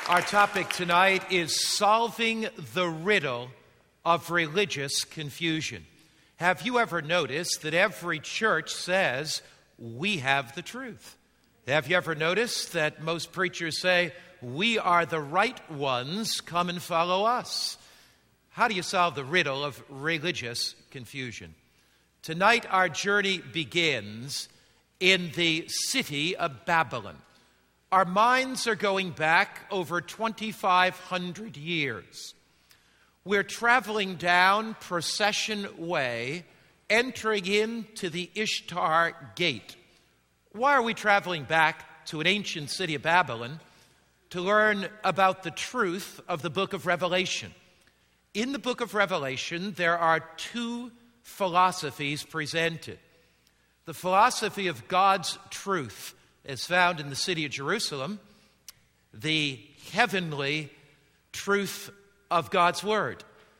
Our topic tonight is solving the riddle of religious confusion. Have you ever noticed that every church says, we have the truth? Have you ever noticed that most preachers say, we are the right ones, come and follow us? How do you solve the riddle of religious confusion? Tonight our journey begins in the city of Babylon. Our minds are going back over 2,500 years. We're traveling down Procession Way, entering into the Ishtar Gate. Why are we traveling back to an ancient city of Babylon? To learn about the truth of the book of Revelation. In the book of Revelation, there are two philosophies presented. The philosophy of God's truth is found in the city of Jerusalem, the heavenly truth of God's word,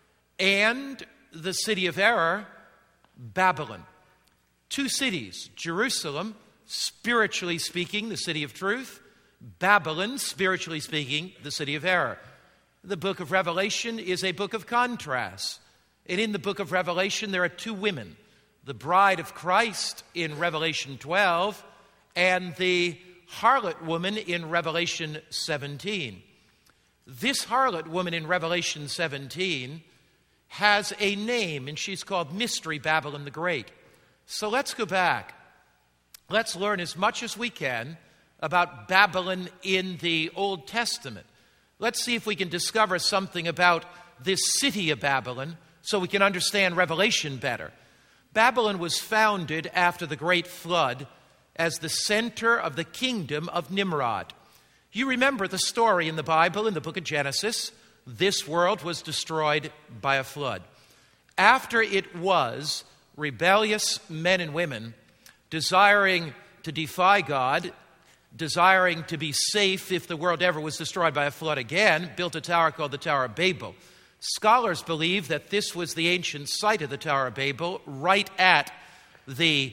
and the city of error, Babylon. Two cities, Jerusalem, spiritually speaking, the city of truth, Babylon, spiritually speaking, the city of error. The book of Revelation is a book of contrasts. And in the book of Revelation, there are two women, the bride of Christ in Revelation 12 and the harlot woman in Revelation 17. This harlot woman in Revelation 17 has a name, and she's called Mystery Babylon the Great. So let's go back. Let's learn as much as we can about Babylon in the Old Testament. Let's see if we can discover something about this city of Babylon so we can understand Revelation better. Babylon was founded after the Great Flood as the center of the kingdom of Nimrod. You remember the story in the Bible, in the book of Genesis. This world was destroyed by a flood. After it was, rebellious men and women, desiring to defy God, desiring to be safe if the world ever was destroyed by a flood again, built a tower called the Tower of Babel. Scholars believe that this was the ancient site of the Tower of Babel, right at the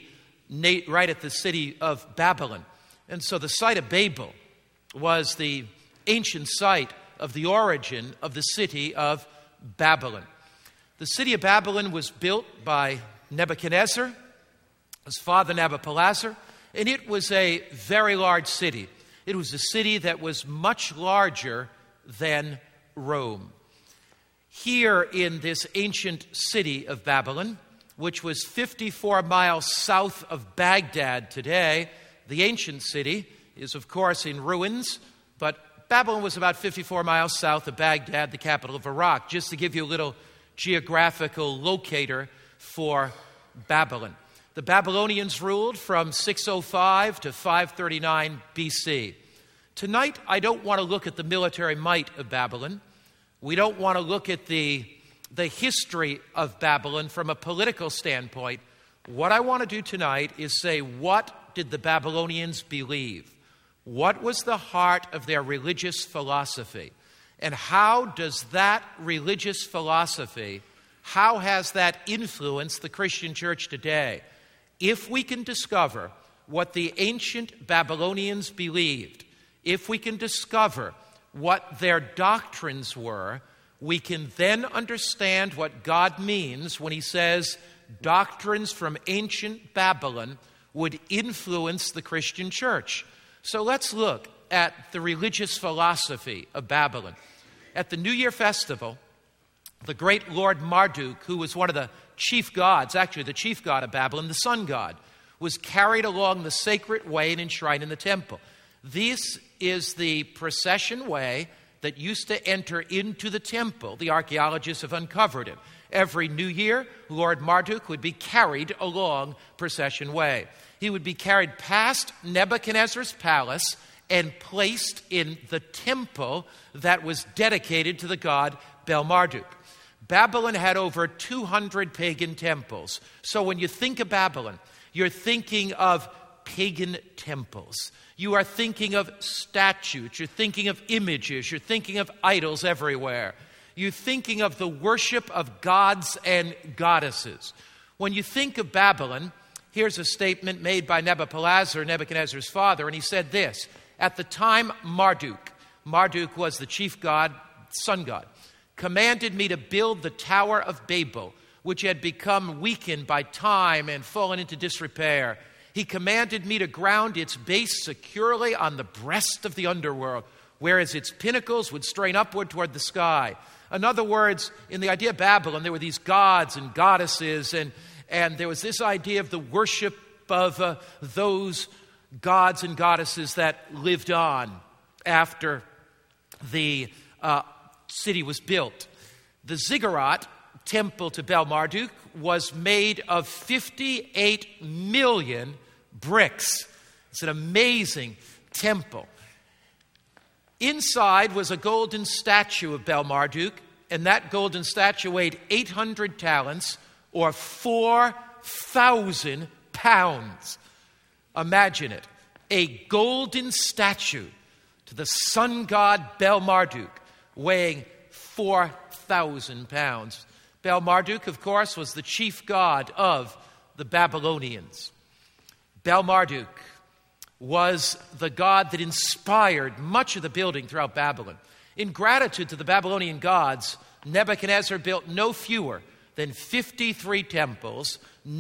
city of Babylon. And so the site of Babel was the ancient site of the origin of the city of Babylon. The city of Babylon was built by Nebuchadnezzar, his father Nabopolassar, and it was a very large city. It was a city that was much larger than Rome. Here in this ancient city of Babylon, which was 54 miles south of Baghdad today, the ancient city is, of course, in ruins, but Babylon was about 54 miles south of Baghdad, the capital of Iraq, just to give you a little geographical locator for Babylon. The Babylonians ruled from 605 to 539 BC. Tonight, I don't want to look at the military might of Babylon. We don't want to look at the history of Babylon from a political standpoint. What I want to do tonight is say, what did the Babylonians believe? What was the heart of their religious philosophy? And how does that religious philosophy, how has that influenced the Christian church today? If we can discover what the ancient Babylonians believed, if we can discover what their doctrines were, we can then understand what God means when he says doctrines from ancient Babylon would influence the Christian church. So let's look at the religious philosophy of Babylon. At the New Year festival, the great Lord Marduk, who was one of the chief gods, actually the chief god of Babylon, the sun god, was carried along the sacred way and enshrined in the temple. This is the procession way that used to enter into the temple. The archaeologists have uncovered it. Every New Year, Lord Marduk would be carried along Procession Way. He would be carried past Nebuchadnezzar's palace and placed in the temple that was dedicated to the god Bel-Marduk. Babylon had over 200 pagan temples. So when you think of Babylon, you're thinking of pagan temples. You are thinking of statues. You're thinking of images. You're thinking of idols everywhere. You're thinking of the worship of gods and goddesses. When you think of Babylon, here's a statement made by Nabopolassar, Nebuchadnezzar's father, and he said this: at the time Marduk Marduk was the chief god, sun god, commanded me to build the Tower of Babel, which had become weakened by time and fallen into disrepair. He commanded me to ground its base securely on the breast of the underworld, whereas its pinnacles would strain upward toward the sky. In other words, in the idea of Babylon, there were these gods and goddesses, and there was this idea of the worship of those gods and goddesses that lived on after the city was built. The ziggurat, temple to Bel Marduk, was made of 58 million bricks. It's an amazing temple. Inside was a golden statue of Bel Marduk, and that golden statue weighed 800 talents, or 4,000 pounds. Imagine it. A golden statue to the sun god Bel Marduk, weighing 4,000 pounds. Bel Marduk, of course, was the chief god of the Babylonians. Bel Marduk was the god that inspired much of the building throughout Babylon. In gratitude to the Babylonian gods, Nebuchadnezzar built no fewer than 53 temples,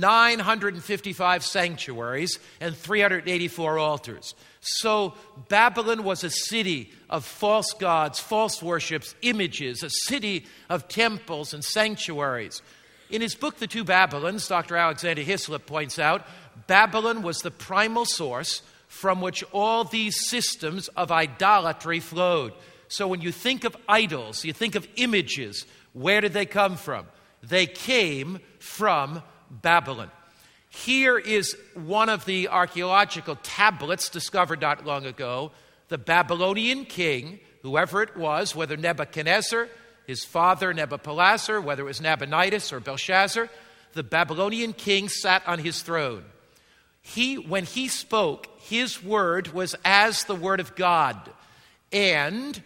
955 sanctuaries, and 384 altars. So Babylon was a city of false gods, false worships, images, a city of temples and sanctuaries. In his book, The Two Babylons, Dr. Alexander Hislop points out, Babylon was the primal source from which all these systems of idolatry flowed. So when you think of idols, you think of images, where did they come from? They came from Babylon. Here is one of the archaeological tablets discovered not long ago. The Babylonian king, whoever it was, whether Nebuchadnezzar, his father Nebuchadnezzar, whether it was Nabonidus or Belshazzar, the Babylonian king sat on his throne. When he spoke, his word was as the word of God, and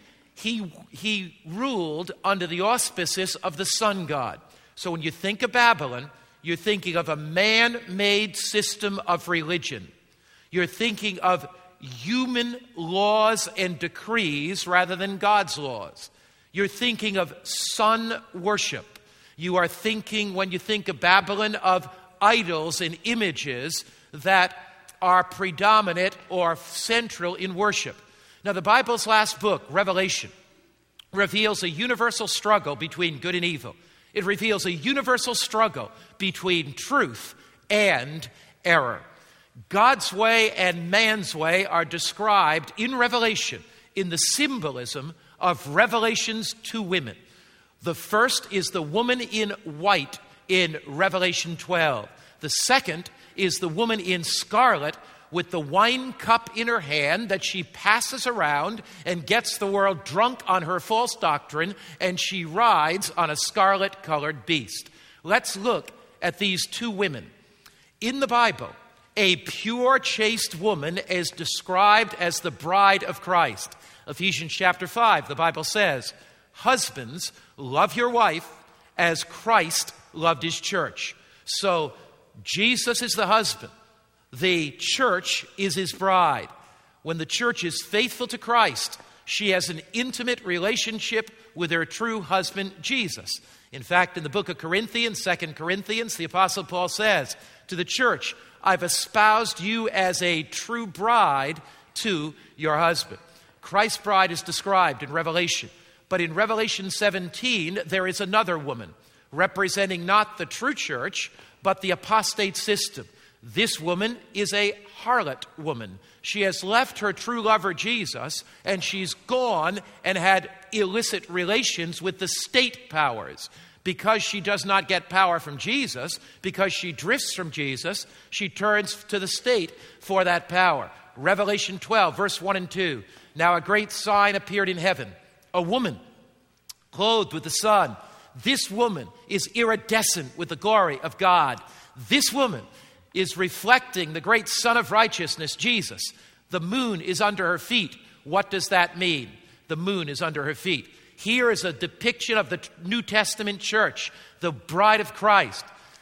he ruled under the auspices of the sun god. So when you think of Babylon, you're thinking of a man-made system of religion. You're thinking of human laws and decrees rather than God's laws. You're thinking of sun worship. You are thinking, when you think of Babylon, of idols and images that are predominant or central in worship. Now, the Bible's last book, Revelation, reveals a universal struggle between good and evil. It reveals a universal struggle between truth and error. God's way and man's way are described in Revelation in the symbolism of Revelation's two women. The first is the woman in white in Revelation 12. The second is the woman in scarlet with the wine cup in her hand that she passes around and gets the world drunk on her false doctrine, and she rides on a scarlet-colored beast. Let's look at these two women. In the Bible, a pure, chaste woman is described as the bride of Christ. Ephesians chapter 5, the Bible says, "Husbands, love your wife as Christ loved his church." So Jesus is the husband. The church is his bride. When the church is faithful to Christ, she has an intimate relationship with her true husband, Jesus. In fact, in the book of Corinthians, 2 Corinthians, the Apostle Paul says to the church, "I've espoused you as a true bride to your husband." Christ's bride is described in Revelation. But in Revelation 17, there is another woman representing not the true church, but the apostate system. This woman is a harlot woman. She has left her true lover, Jesus, and she's gone and had illicit relations with the state powers. Because she does not get power from Jesus, because she drifts from Jesus, she turns to the state for that power. Revelation 12, verse 1 and 2. "Now a great sign appeared in heaven, a woman clothed with the sun. This woman is iridescent with the glory of God." This woman is reflecting the great Son of Righteousness, Jesus. The moon is under her feet. What does that mean? The moon is under her feet. Here is a depiction of the New Testament church, the bride of Christ.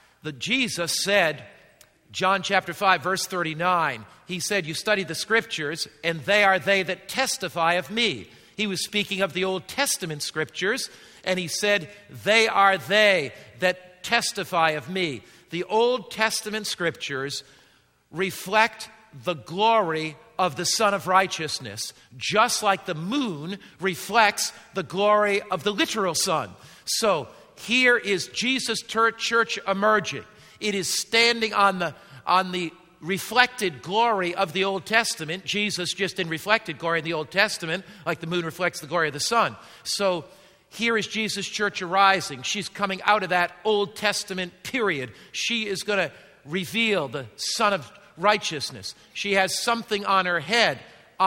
Jesus said, John chapter 5, verse 39, he said, "You study the scriptures, and they are they that testify of me." He was speaking of the Old Testament scriptures, and he said, "They are they that testify of me." The Old Testament scriptures reflect the glory of the Son of Righteousness, just like the moon reflects the glory of the literal sun. So here is Jesus' church emerging. It is standing on the reflected glory of the Old Testament. Jesus just in reflected glory in the Old Testament, like the moon reflects the glory of the sun. So here is Jesus' church arising. She's coming out of that Old Testament period. She is going to reveal the Son of Righteousness. She has something on her head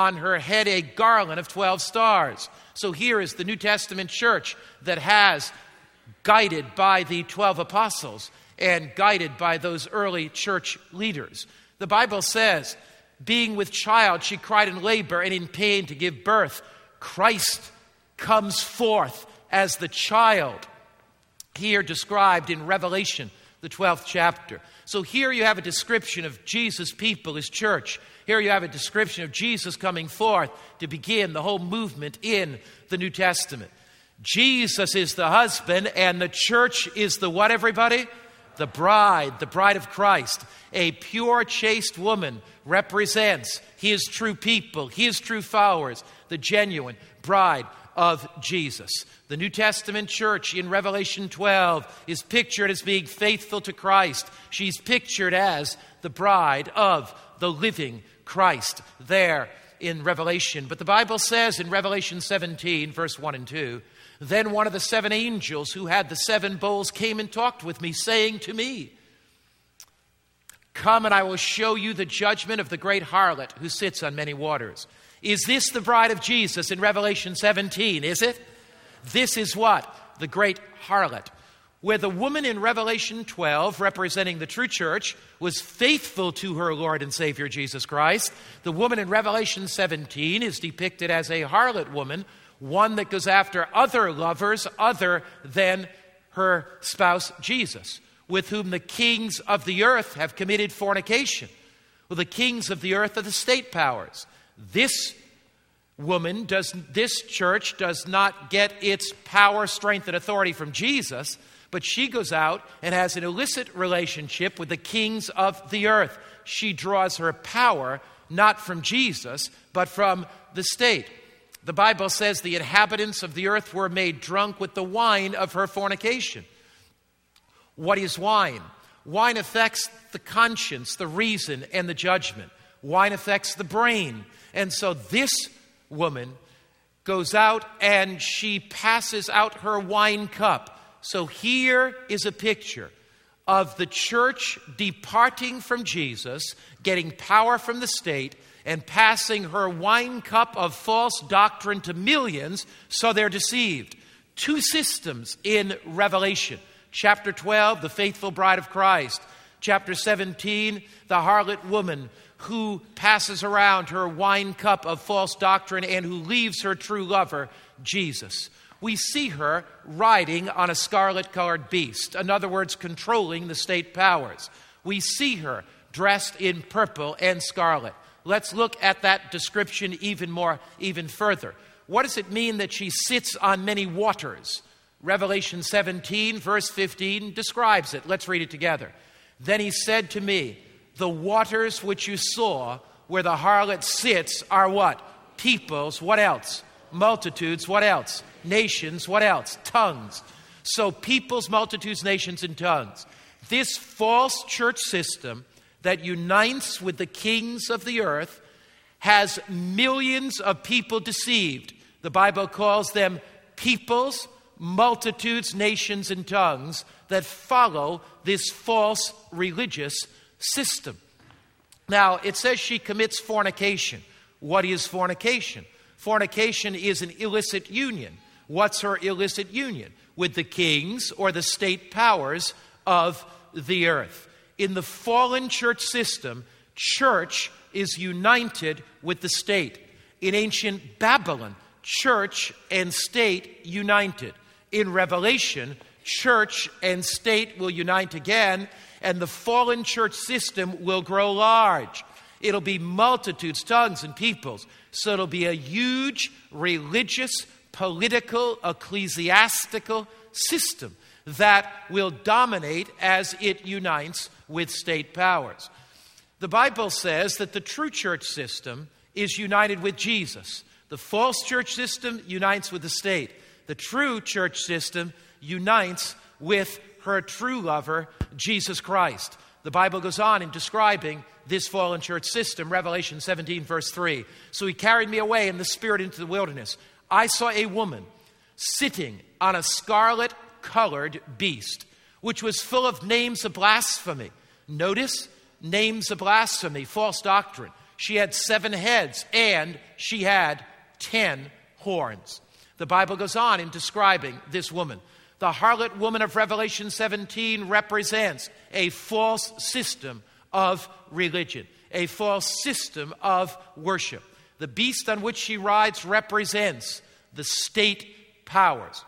a garland of 12 stars. So here is the New Testament church that has, guided by the 12 apostles and guided by those early church leaders. The Bible says, being with child, she cried in labor and in pain to give birth. Christ comes forth as the child, here described in Revelation, the 12th chapter. So here you have a description of Jesus' people, his church. Here you have a description of Jesus coming forth to begin the whole movement in the New Testament. Jesus is the husband, and the church is the what, everybody? The bride of Christ. A pure, chaste woman represents his true people, his true followers, the genuine bride of Jesus. The New Testament church in Revelation 12 is pictured as being faithful to Christ. She's pictured as the bride of the living Christ there in Revelation. But the Bible says in Revelation 17, verse 1 and 2, "Then one of the 7 angels who had the 7 bowls came and talked with me, saying to me, 'Come and I will show you the judgment of the great harlot who sits on many waters.'" Is this the bride of Jesus in Revelation 17, is it? This is what? The great harlot. Where the woman in Revelation 12, representing the true church, was faithful to her Lord and Savior Jesus Christ, the woman in Revelation 17 is depicted as a harlot woman, one that goes after other lovers other than her spouse Jesus, with whom the kings of the earth have committed fornication. Well, the kings of the earth are the state powers. This church does not get its power, strength, and authority from Jesus, but she goes out and has an illicit relationship with the kings of the earth. She draws her power not from Jesus, but from the state. The Bible says the inhabitants of the earth were made drunk with the wine of her fornication. What is wine? Wine affects the conscience, the reason, and the judgment. Wine affects the brain. And so this woman goes out and she passes out her wine cup. So here is a picture of the church departing from Jesus, getting power from the state, and passing her wine cup of false doctrine to millions, so they're deceived. 2 systems in Revelation. Chapter 12, the faithful bride of Christ. Chapter 17, the harlot woman who passes around her wine cup of false doctrine and who leaves her true lover, Jesus. We see her riding on a scarlet-colored beast. In other words, controlling the state powers. We see her dressed in purple and scarlet. Let's look at that description even further. What does it mean that she sits on many waters? Revelation 17, verse 15 describes it. Let's read it together. "Then he said to me, 'The waters which you saw where the harlot sits are what? Peoples, what else? Multitudes, what else? Nations, what else? Tongues.'" So peoples, multitudes, nations, and tongues. This false church system that unites with the kings of the earth has millions of people deceived. The Bible calls them peoples, multitudes, nations, and tongues that follow this false religious system. Now, it says she commits fornication. What is fornication? Fornication is an illicit union. What's her illicit union? With the kings or the state powers of the earth. In the fallen church system, church is united with the state. In ancient Babylon, church and state united. In Revelation, church and state will unite again, and the fallen church system will grow large. It'll be multitudes, tongues, and peoples. So it'll be a huge religious, political, ecclesiastical system that will dominate as it unites with state powers. The Bible says that the true church system is united with Jesus. The false church system unites with the state. The true church system unites with her true lover, Jesus Christ. The Bible goes on in describing this fallen church system, Revelation 17, verse 3. So he carried me away in the spirit into the wilderness. I saw a woman sitting on a scarlet-colored beast, which was full of names of blasphemy. Notice, names of blasphemy, false doctrine. She had 7 heads, and she had 10 horns. The Bible goes on in describing this woman. The harlot woman of Revelation 17 represents a false system of religion, a false system of worship. The beast on which she rides represents the state powers.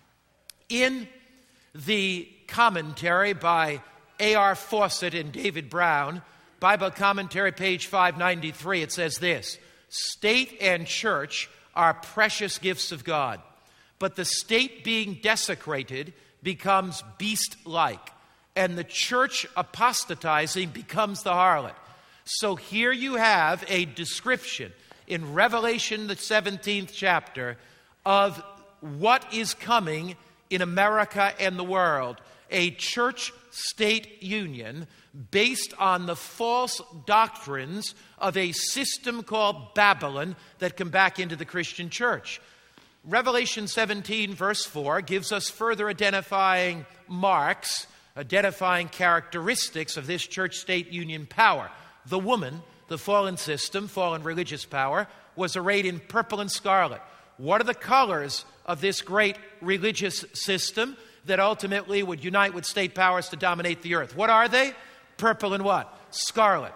In the commentary by A.R. Fawcett and David Brown, Bible commentary, page 593, it says this: state and church are precious gifts of God, but the state being desecrated becomes beast-like, and the church apostatizing becomes the harlot. So here you have a description in Revelation, the 17th chapter, of what is coming in America and the world: a church-state union based on the false doctrines of a system called Babylon that come back into the Christian church. Revelation 17, verse 4, gives us further identifying marks, identifying characteristics of this church-state union power. The woman, the fallen system, fallen religious power, was arrayed in purple and scarlet. What are the colors of this great religious system that ultimately would unite with state powers to dominate the earth? What are they? Purple and what? Scarlet.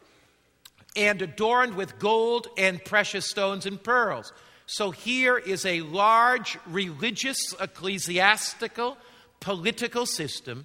And adorned with gold and precious stones and pearls. So here is a large religious, ecclesiastical, political system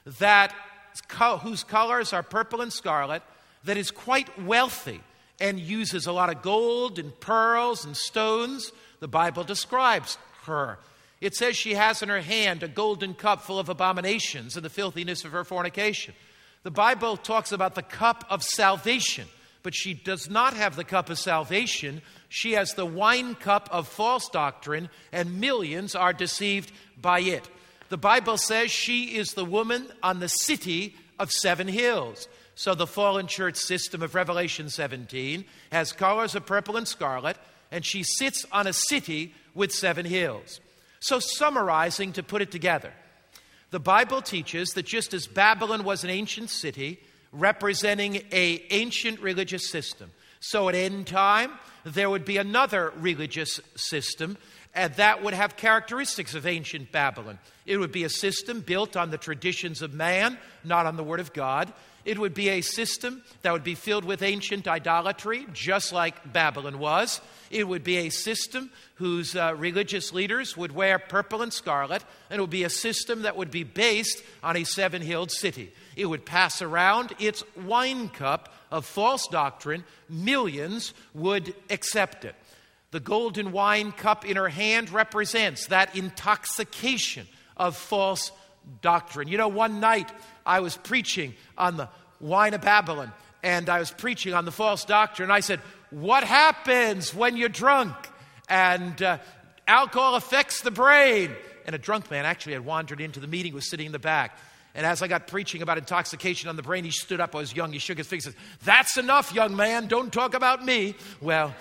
whose colors are purple and scarlet, that is quite wealthy and uses a lot of gold and pearls and stones. The Bible describes her. It says she has in her hand a golden cup full of abominations and the filthiness of her fornication. The Bible talks about the cup of salvation, but she does not have the cup of salvation. She has the wine cup of false doctrine, and millions are deceived by it. The Bible says she is the woman on the city of 7 hills. So the fallen church system of Revelation 17 has colors of purple and scarlet, and she sits on a city with 7 hills. So summarizing, to put it together, the Bible teaches that just as Babylon was an ancient city representing an ancient religious system, so at end time there would be another religious system, and that would have characteristics of ancient Babylon. It would be a system built on the traditions of man, not on the Word of God. It would be a system that would be filled with ancient idolatry, just like Babylon was. It would be a system whose religious leaders would wear purple and scarlet, and it would be a system that would be based on a 7-hilled city. It would pass around its wine cup of false doctrine. Millions would accept it. The golden wine cup in her hand represents that intoxication of false doctrine. You know, one night I was preaching on the wine of Babylon, and I was preaching on the false doctrine. I said, what happens when you're drunk? And alcohol affects the brain. And a drunk man actually had wandered into the meeting, was sitting in the back. And as I got preaching about intoxication on the brain, he stood up. I was young. He shook his fist and said, "That's enough, young man. Don't talk about me." Well,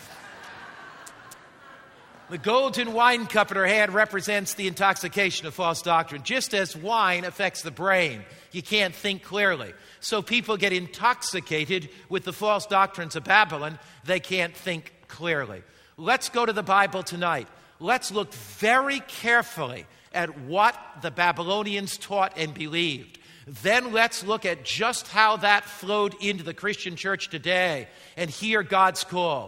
the golden wine cup in her hand represents the intoxication of false doctrine. Just as wine affects the brain, you can't think clearly. So people get intoxicated with the false doctrines of Babylon. They can't think clearly. Let's go to the Bible tonight. Let's look very carefully at what the Babylonians taught and believed. Then let's look at just how that flowed into the Christian church today and hear God's call.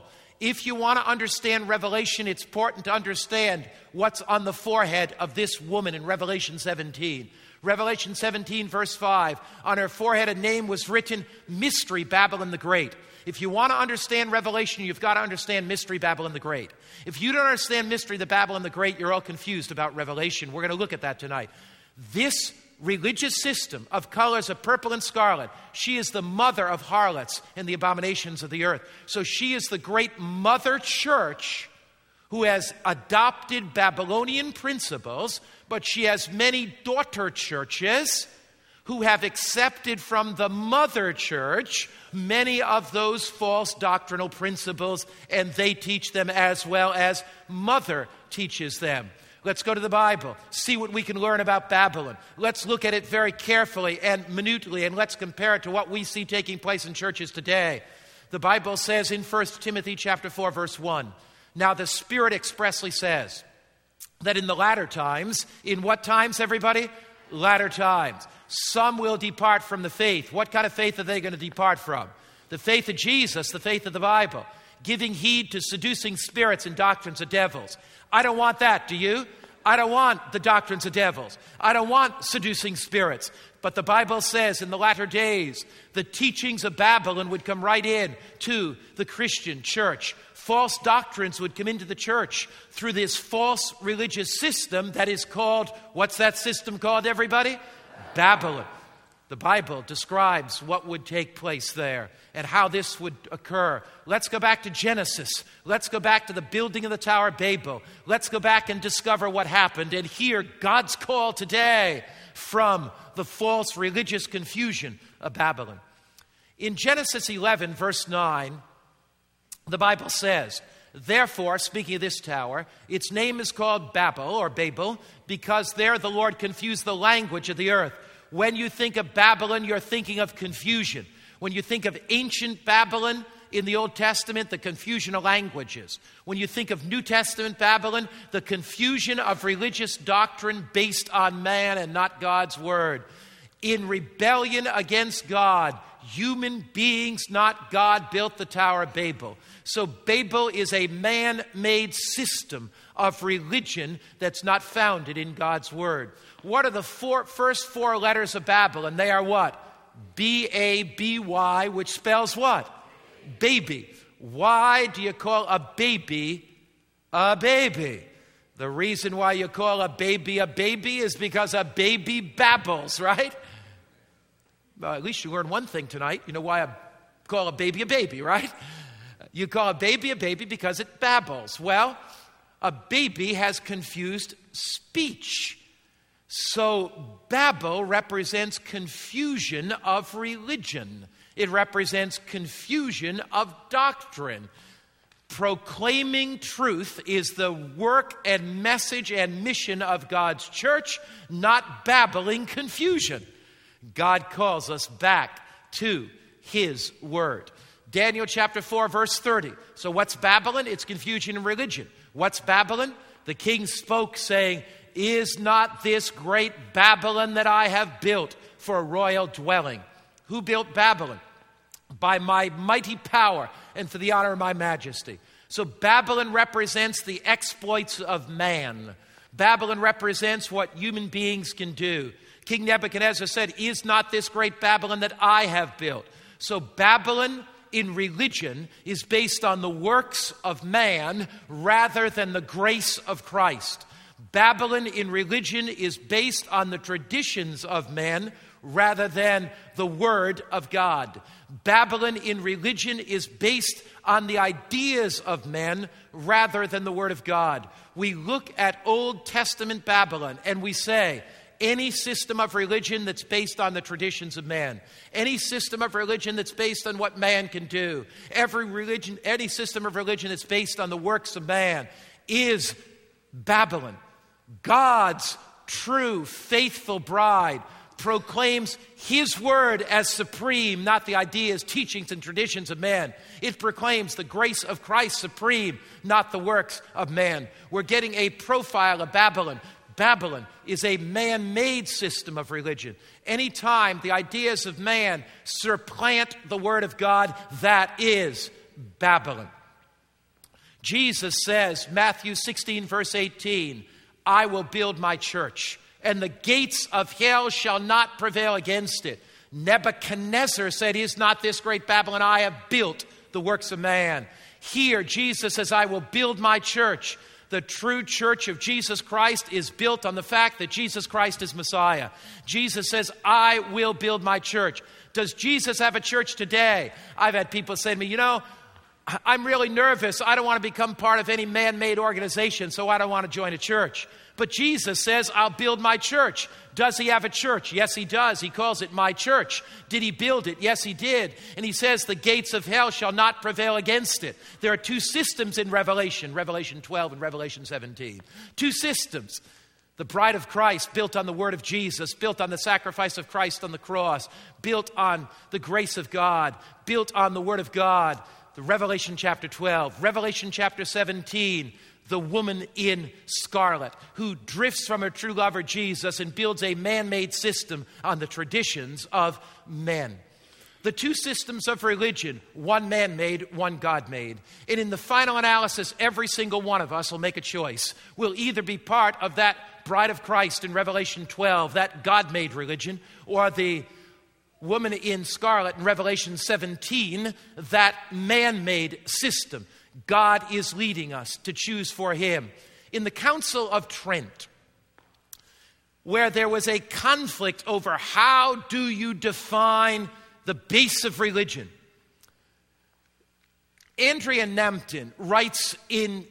If you want to understand Revelation, it's important to understand what's on the forehead of this woman in Revelation 17. Revelation 17, verse 5, on her forehead a name was written, Mystery Babylon the Great. If you want to understand Revelation, you've got to understand Mystery Babylon the Great. If you don't understand Mystery the Babylon the Great, you're all confused about Revelation. We're going to look at that tonight. This religious system of colors of purple and scarlet, she is the mother of harlots and the abominations of the earth. So she is the great mother church who has adopted Babylonian principles, but she has many daughter churches who have accepted from the mother church many of those false doctrinal principles, and they teach them as well as mother teaches them. Let's go to the Bible, see what we can learn about Babylon. Let's look at it very carefully and minutely, and let's compare it to what we see taking place in churches today. The Bible says in 1 Timothy chapter 4, verse 1, now the Spirit expressly says that in the latter times, in what times, everybody? Latter times. Some will depart from the faith. What kind of faith are they going to depart from? The faith of Jesus, the faith of the Bible, giving heed to seducing spirits and doctrines of devils. I don't want that, do you? I don't want the doctrines of devils. I don't want seducing spirits. But the Bible says in the latter days, the teachings of Babylon would come right in to the Christian church. False doctrines would come into the church through this false religious system that is called, what's that system called, everybody? Babylon. The Bible describes what would take place there and how this would occur. Let's go back to Genesis. Let's go back to the building of the Tower of Babel. Let's go back and discover what happened and hear God's call today from the false religious confusion of Babylon. In Genesis 11, verse 9, the Bible says, therefore, speaking of this tower, its name is called Babel, because there the Lord confused the language of the earth. When you think of Babylon, you're thinking of confusion. When you think of ancient Babylon in the Old Testament, the confusion of languages. When you think of New Testament Babylon, the confusion of religious doctrine based on man and not God's word. In rebellion against God, human beings, not God, built the Tower of Babel. So Babel is a man-made system of religion that's not founded in God's word. What are the first four letters of Babylon? They are what? B-A-B-Y, which spells what? Baby. Why do you call a baby a baby? The reason why you call a baby is because a baby babbles, right? Well, at least you learned one thing tonight. You know why I call a baby, right? You call a baby because it babbles. Well, a baby has confused speech. So Babel represents confusion of religion. It represents confusion of doctrine. Proclaiming truth is the work and message and mission of God's church, not babbling confusion. God calls us back to His word. Daniel chapter 4, verse 30. So what's Babylon? It's confusion in religion. What's Babylon? The king spoke, saying, is not this great Babylon that I have built for a royal dwelling? Who built Babylon? By my mighty power and for the honor of my majesty. So Babylon represents the exploits of man. Babylon represents what human beings can do. King Nebuchadnezzar said, is not this great Babylon that I have built? So Babylon in religion is based on the works of man rather than the grace of Christ. Babylon in religion is based on the traditions of men rather than the word of God. Babylon in religion is based on the ideas of men rather than the word of God. We look at Old Testament Babylon and we say, any system of religion that's based on the traditions of man, any system of religion that's based on what man can do, any system of religion that's based on the works of man is Babylon. God's true, faithful bride proclaims His word as supreme, not the ideas, teachings, and traditions of man. It proclaims the grace of Christ supreme, not the works of man. We're getting a profile of Babylon. Babylon is a man-made system of religion. Anytime the ideas of man supplant the word of God, that is Babylon. Jesus says, Matthew 16, verse 18, I will build my church, and the gates of hell shall not prevail against it. Nebuchadnezzar said, is not this great Babylon I have built the works of man? Here, Jesus says, I will build my church. The true church of Jesus Christ is built on the fact that Jesus Christ is Messiah. Jesus says, I will build my church. Does Jesus have a church today? I've had people say to me, I'm really nervous. I don't want to become part of any man-made organization, so I don't want to join a church. But Jesus says, I'll build my church. Does he have a church? Yes, he does. He calls it my church. Did he build it? Yes, he did. And he says, the gates of hell shall not prevail against it. There are two systems in Revelation 12 and Revelation 17. Two systems. The bride of Christ, built on the word of Jesus, built on the sacrifice of Christ on the cross, built on the grace of God, built on the word of God. The Revelation chapter 12. Revelation chapter 17, the woman in scarlet who drifts from her true lover Jesus and builds a man-made system on the traditions of men. The two systems of religion, one man-made, one God-made. And in the final analysis, every single one of us will make a choice. We'll either be part of that bride of Christ in Revelation 12, that God-made religion, or the woman in scarlet in Revelation 17, that man-made system. God is leading us to choose for him. In the Council of Trent, where there was a conflict over how do you define the base of religion, Andrea Nampton writes in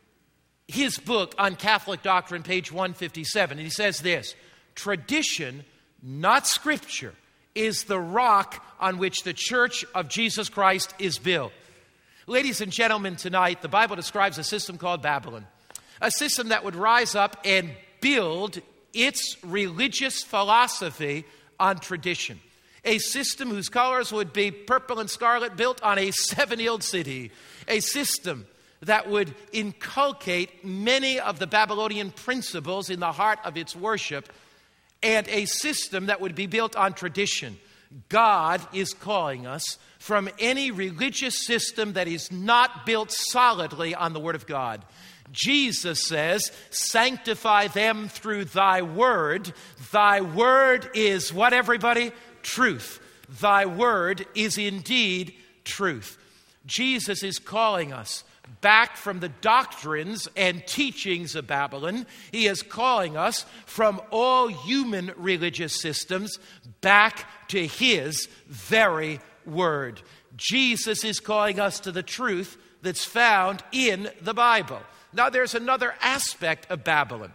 his book on Catholic doctrine, page 157, and he says this, tradition, not scripture, is the rock on which the Church of Jesus Christ is built. Ladies and gentlemen, tonight, the Bible describes a system called Babylon, a system that would rise up and build its religious philosophy on tradition, a system whose colors would be purple and scarlet, built on a seven-hilled city, a system that would inculcate many of the Babylonian principles in the heart of its worship, and a system that would be built on tradition. God is calling us from any religious system that is not built solidly on the Word of God. Jesus says, sanctify them through thy word. Thy word is what, everybody? Truth. Thy word is indeed truth. Jesus is calling us back from the doctrines and teachings of Babylon. He is calling us from all human religious systems back to his very word. Jesus is calling us to the truth that's found in the Bible. Now, there's another aspect of Babylon.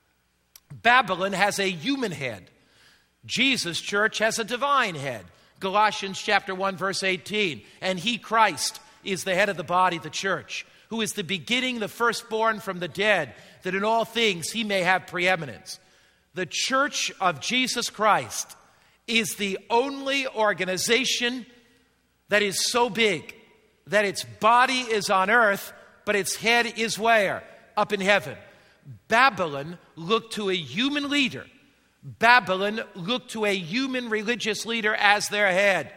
Babylon has a human head. Jesus' church has a divine head. Galatians chapter 1, verse 18. And he, Christ, is the head of the body, the church, who is the beginning, the firstborn from the dead, that in all things he may have preeminence. The Church of Jesus Christ is the only organization that is so big that its body is on earth, but its head is where? Up in heaven. Babylon looked to a human leader. Babylon looked to a human religious leader as their head.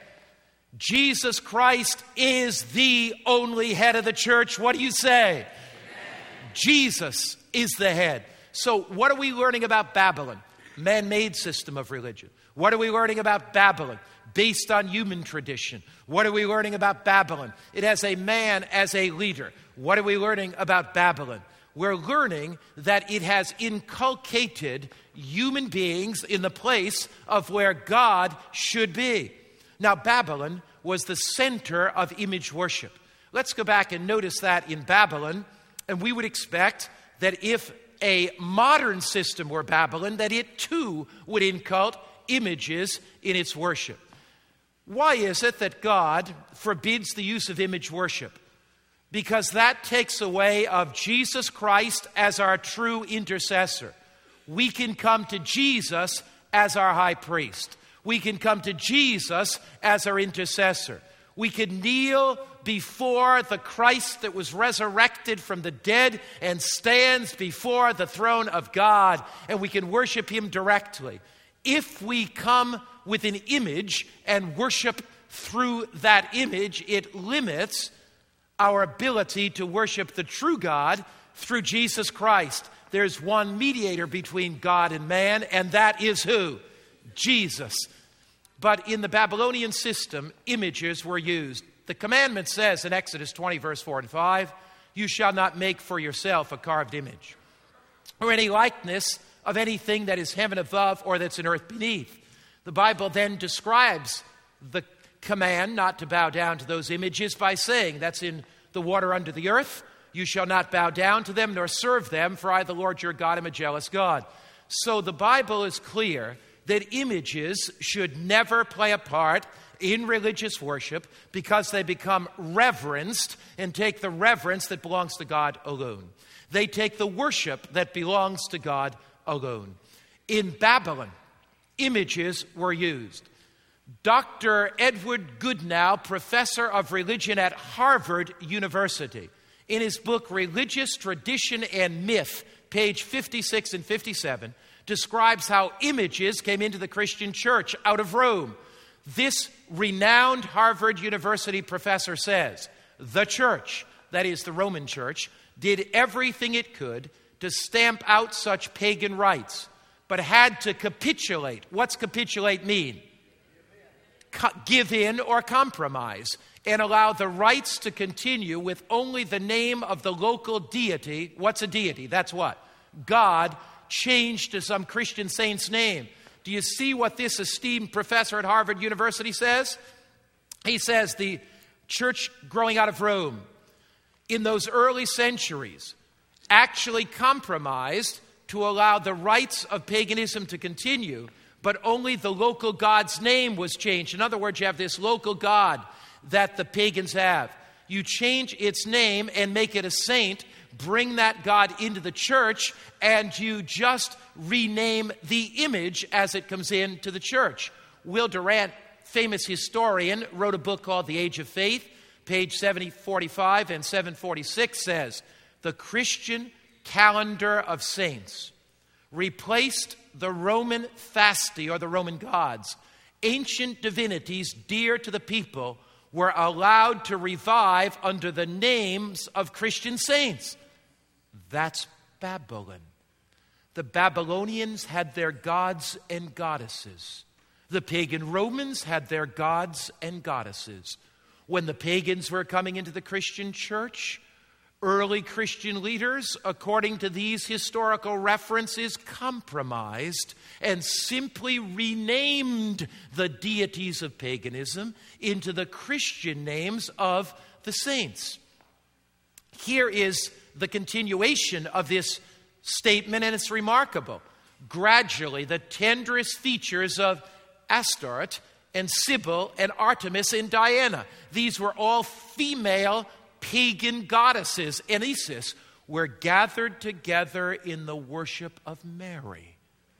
Jesus Christ is the only head of the church. What do you say? Amen. Jesus is the head. So what are we learning about Babylon? Man-made system of religion. What are we learning about Babylon? Based on human tradition. What are we learning about Babylon? It has a man as a leader. What are we learning about Babylon? We're learning that it has inculcated human beings in the place of where God should be. Now, Babylon was the center of image worship. Let's go back and notice that in Babylon, and we would expect that if a modern system were Babylon, that it too would incult images in its worship. Why is it that God forbids the use of image worship? Because that takes away of Jesus Christ as our true intercessor. We can come to Jesus as our high priest. We can come to Jesus as our intercessor. We can kneel before the Christ that was resurrected from the dead and stands before the throne of God, and we can worship him directly. If we come with an image and worship through that image, it limits our ability to worship the true God through Jesus Christ. There's one mediator between God and man, and that is who? Jesus. But in the Babylonian system, images were used. The commandment says in Exodus 20, verse 4 and 5, you shall not make for yourself a carved image, or any likeness of anything that is heaven above or that's in earth beneath. The Bible then describes the command not to bow down to those images by saying, that's in the water under the earth, you shall not bow down to them nor serve them, for I, the Lord your God, am a jealous God. So the Bible is clear that images should never play a part in religious worship because they become reverenced and take the reverence that belongs to God alone. They take the worship that belongs to God alone. In Babylon, images were used. Dr. Edward Goodnow, professor of religion at Harvard University, in his book Religious Tradition and Myth, page 56 and 57, describes how images came into the Christian church out of Rome. This renowned Harvard University professor says, the church, that is the Roman church, did everything it could to stamp out such pagan rites, but had to capitulate. What's capitulate mean? Give in or compromise, and allow the rites to continue with only the name of the local deity. What's a deity? That's what? God, changed to some Christian saint's name. Do you see what this esteemed professor at Harvard University says? He says the church growing out of Rome in those early centuries actually compromised to allow the rites of paganism to continue, but only the local god's name was changed. In other words, you have this local god that the pagans have. You change its name and make it a saint, bring that God into the church, and you just rename the image as it comes into the church. Will Durant, famous historian, wrote a book called The Age of Faith. Page 745 and 746 says, the Christian calendar of saints replaced the Roman fasti, or the Roman gods. Ancient divinities dear to the people were allowed to revive under the names of Christian saints. That's Babylon. The Babylonians had their gods and goddesses. The pagan Romans had their gods and goddesses. When the pagans were coming into the Christian church, early Christian leaders, according to these historical references, compromised and simply renamed the deities of paganism into the Christian names of the saints. Here is the continuation of this statement, and it's remarkable. Gradually, the tenderest features of Astaroth and Sybil and Artemis and Diana, these were all female pagan goddesses, and Isis, were gathered together in the worship of Mary.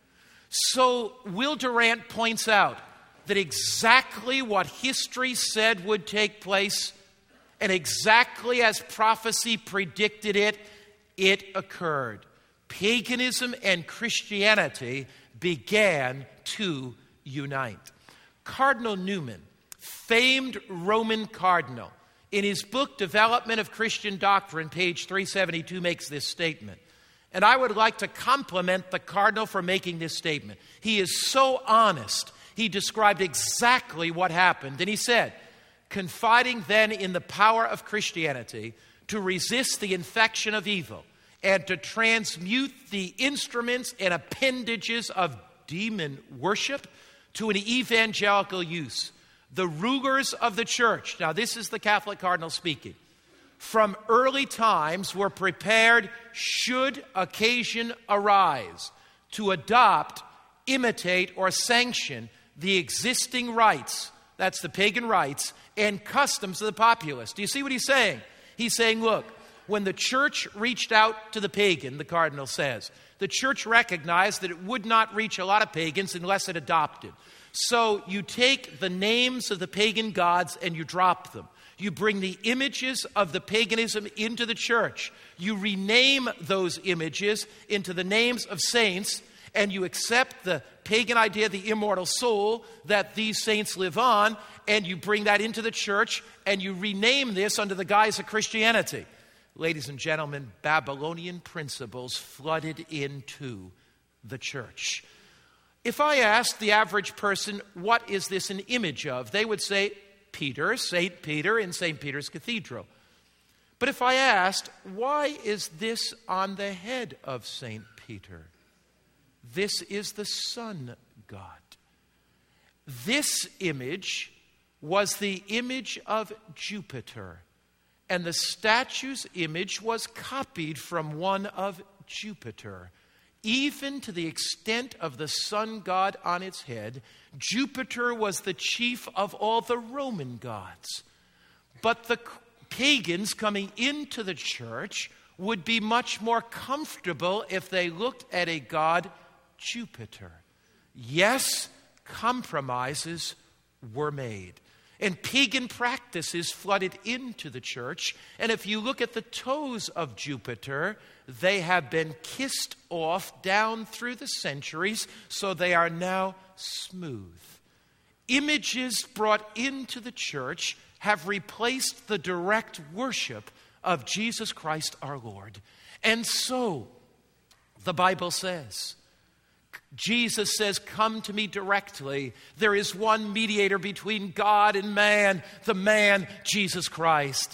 So Will Durant points out that exactly what history said would take place, and exactly as prophecy predicted it, it occurred. Paganism and Christianity began to unite. Cardinal Newman, famed Roman cardinal, in his book, Development of Christian Doctrine, page 372, makes this statement. And I would like to compliment the cardinal for making this statement. He is so honest. He described exactly what happened. And he said, confiding then in the power of Christianity to resist the infection of evil and to transmute the instruments and appendages of demon worship to an evangelical use, the rulers of the church, now this is the Catholic cardinal speaking, from early times were prepared, should occasion arise, to adopt, imitate, or sanction the existing rites, that's the pagan rites, and customs of the populace. Do you see what he's saying? He's saying, look, when the church reached out to the pagan, the cardinal says, the church recognized that it would not reach a lot of pagans unless it adopted. So you take the names of the pagan gods and you drop them. You bring the images of the paganism into the church. You rename those images into the names of saints, and you accept the pagan idea of the immortal soul that these saints live on, and you bring that into the church, and you rename this under the guise of Christianity. Ladies and gentlemen, Babylonian principles flooded into the church. If I asked the average person, what is this an image of? They would say, Peter, St. Peter in St. Peter's Cathedral. But if I asked, why is this on the head of St. Peter? This is the sun god. This image was the image of Jupiter, and the statue's image was copied from one of Jupiter. Even to the extent of the sun god on its head, Jupiter was the chief of all the Roman gods. But the pagans coming into the church would be much more comfortable if they looked at a god, Jupiter. Yes, compromises were made. And pagan practices flooded into the church. And if you look at the toes of Jupiter, they have been kissed off down through the centuries, so they are now smooth. Images brought into the church have replaced the direct worship of Jesus Christ our Lord. And so, the Bible says, Jesus says, come to me directly. There is one mediator between God and man, the man, Jesus Christ.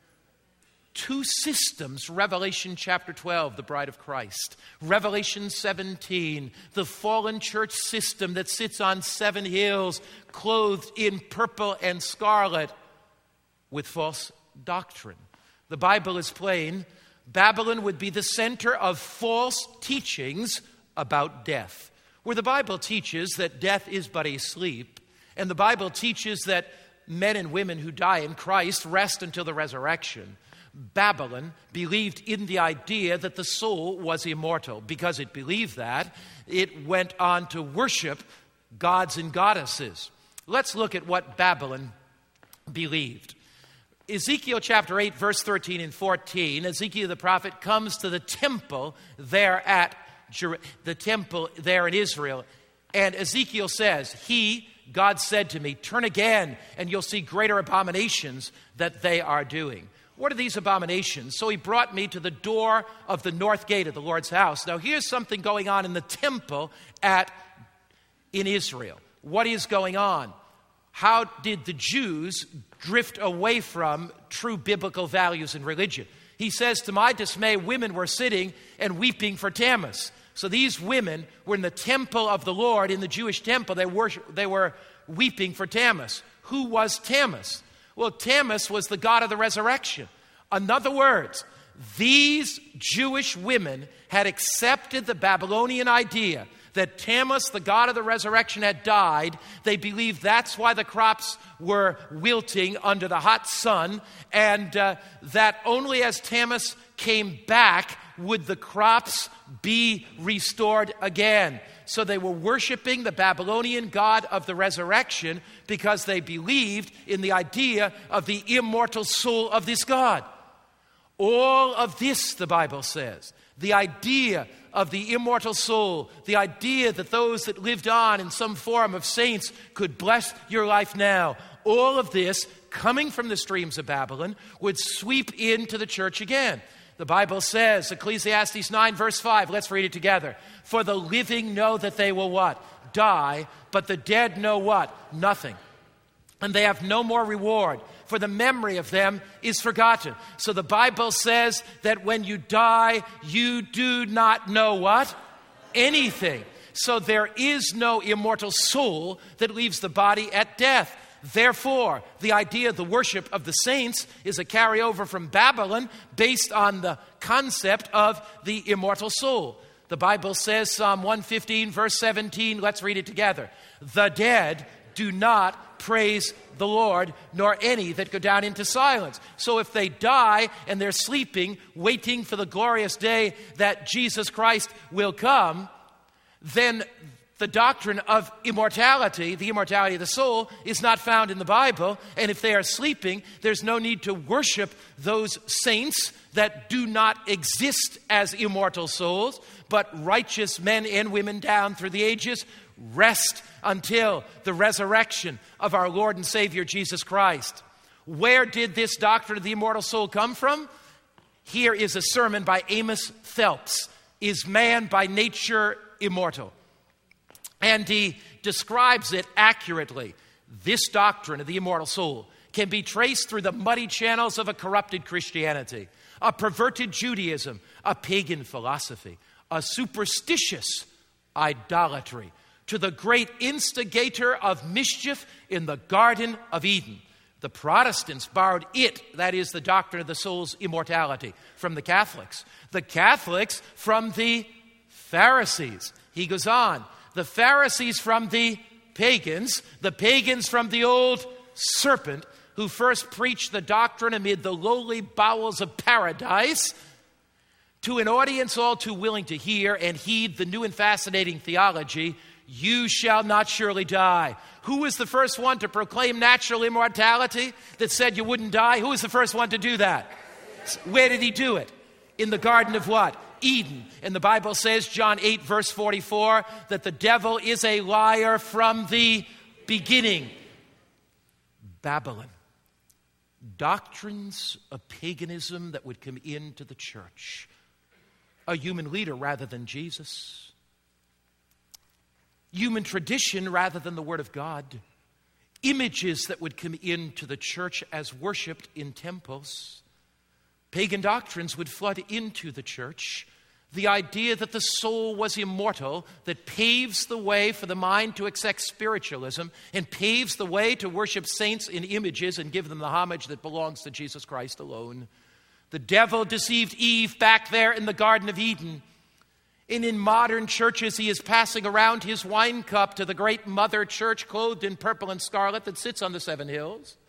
Two systems, Revelation chapter 12, the bride of Christ. Revelation 17, the fallen church system that sits on 7 hills, clothed in purple and scarlet with false doctrine. The Bible is plain. Babylon would be the center of false teachings about death, where the Bible teaches that death is but a sleep, and the Bible teaches that men and women who die in Christ rest until the resurrection. Babylon believed in the idea that the soul was immortal. Because it believed that, it went on to worship gods and goddesses. Let's look at what Babylon believed. Ezekiel chapter 8, verse 13 and 14, Ezekiel the prophet comes to the temple there in Israel. And Ezekiel says, God said to me, turn again and you'll see greater abominations that they are doing. What are these abominations? So he brought me to the door of the north gate of the Lord's house. Now here's something going on in the temple in Israel. What is going on? How did the Jews drift away from true biblical values and religion? He says, to my dismay, women were sitting and weeping for Tammuz. So these women were in the temple of the Lord, in the Jewish temple. They were weeping for Tammuz. Who was Tammuz? Well, Tammuz was the god of the resurrection. In other words, these Jewish women had accepted the Babylonian idea that Tammuz, the god of the resurrection, had died. They believed that's why the crops were wilting under the hot sun, and that only as Tammuz came back would the crops be restored again. So they were worshiping the Babylonian god of the resurrection because they believed in the idea of the immortal soul of this god. All of this, the Bible says, the idea of the immortal soul, the idea that those that lived on in some form of saints could bless your life now, all of this, coming from the streams of Babylon, would sweep into the church again. The Bible says, Ecclesiastes 9, verse 5, let's read it together. For the living know that they will what? Die, but the dead know what? Nothing. And they have no more reward, for the memory of them is forgotten. So the Bible says that when you die, you do not know what? Anything. So there is no immortal soul that leaves the body at death. Therefore, the idea of the worship of the saints is a carryover from Babylon based on the concept of the immortal soul. The Bible says, Psalm 115, verse 17, let's read it together. The dead do not praise the Lord, nor any that go down into silence. So if they die and they're sleeping, waiting for the glorious day that Jesus Christ will come, then The doctrine of immortality, the immortality of the soul, is not found in the Bible. And if they are sleeping, there's no need to worship those saints that do not exist as immortal souls, but righteous men and women down through the ages rest until the resurrection of our Lord and Savior Jesus Christ. Where did this doctrine of the immortal soul come from? Here is a sermon by Amos Phelps, Is Man by Nature Immortal? And he describes it accurately. This doctrine of the immortal soul can be traced through the muddy channels of a corrupted Christianity, a perverted Judaism, a pagan philosophy, a superstitious idolatry, to the great instigator of mischief in the Garden of Eden. The Protestants borrowed it, that is the doctrine of the soul's immortality, from the Catholics. The Catholics from the Pharisees. He goes on. The Pharisees from the pagans from the old serpent who first preached the doctrine amid the lowly bowels of paradise to an audience all too willing to hear and heed the new and fascinating theology, you shall not surely die. Who was the first one to proclaim natural immortality that said you wouldn't die? Who was the first one to do that? Where did he do it? In the Garden of what? Eden. And the Bible says, John 8, verse 44, that the devil is a liar from the beginning. Babylon. Doctrines of paganism that would come into the church. A human leader rather than Jesus. Human tradition rather than the Word of God. Images that would come into the church as worshipped in temples. Pagan doctrines would flood into the church. The idea that the soul was immortal, that paves the way for the mind to accept spiritualism and paves the way to worship saints in images and give them the homage that belongs to Jesus Christ alone. The devil deceived Eve back there in the Garden of Eden. And in modern churches, he is passing around his wine cup to the great mother church clothed in purple and scarlet that sits on the 7 hills.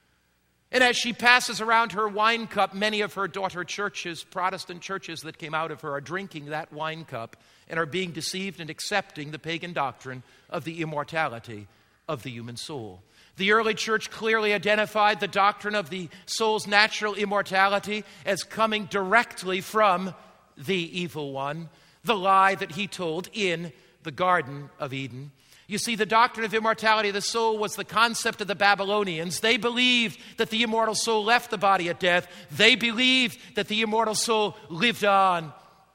And as she passes around her wine cup, many of her daughter churches, Protestant churches that came out of her, are drinking that wine cup and are being deceived and accepting the pagan doctrine of the immortality of the human soul. The early church clearly identified the doctrine of the soul's natural immortality as coming directly from the evil one, the lie that he told in the Garden of Eden. You see, the doctrine of immortality of the soul was the concept of the Babylonians. They believed that the immortal soul left the body at death. They believed that the immortal soul lived on.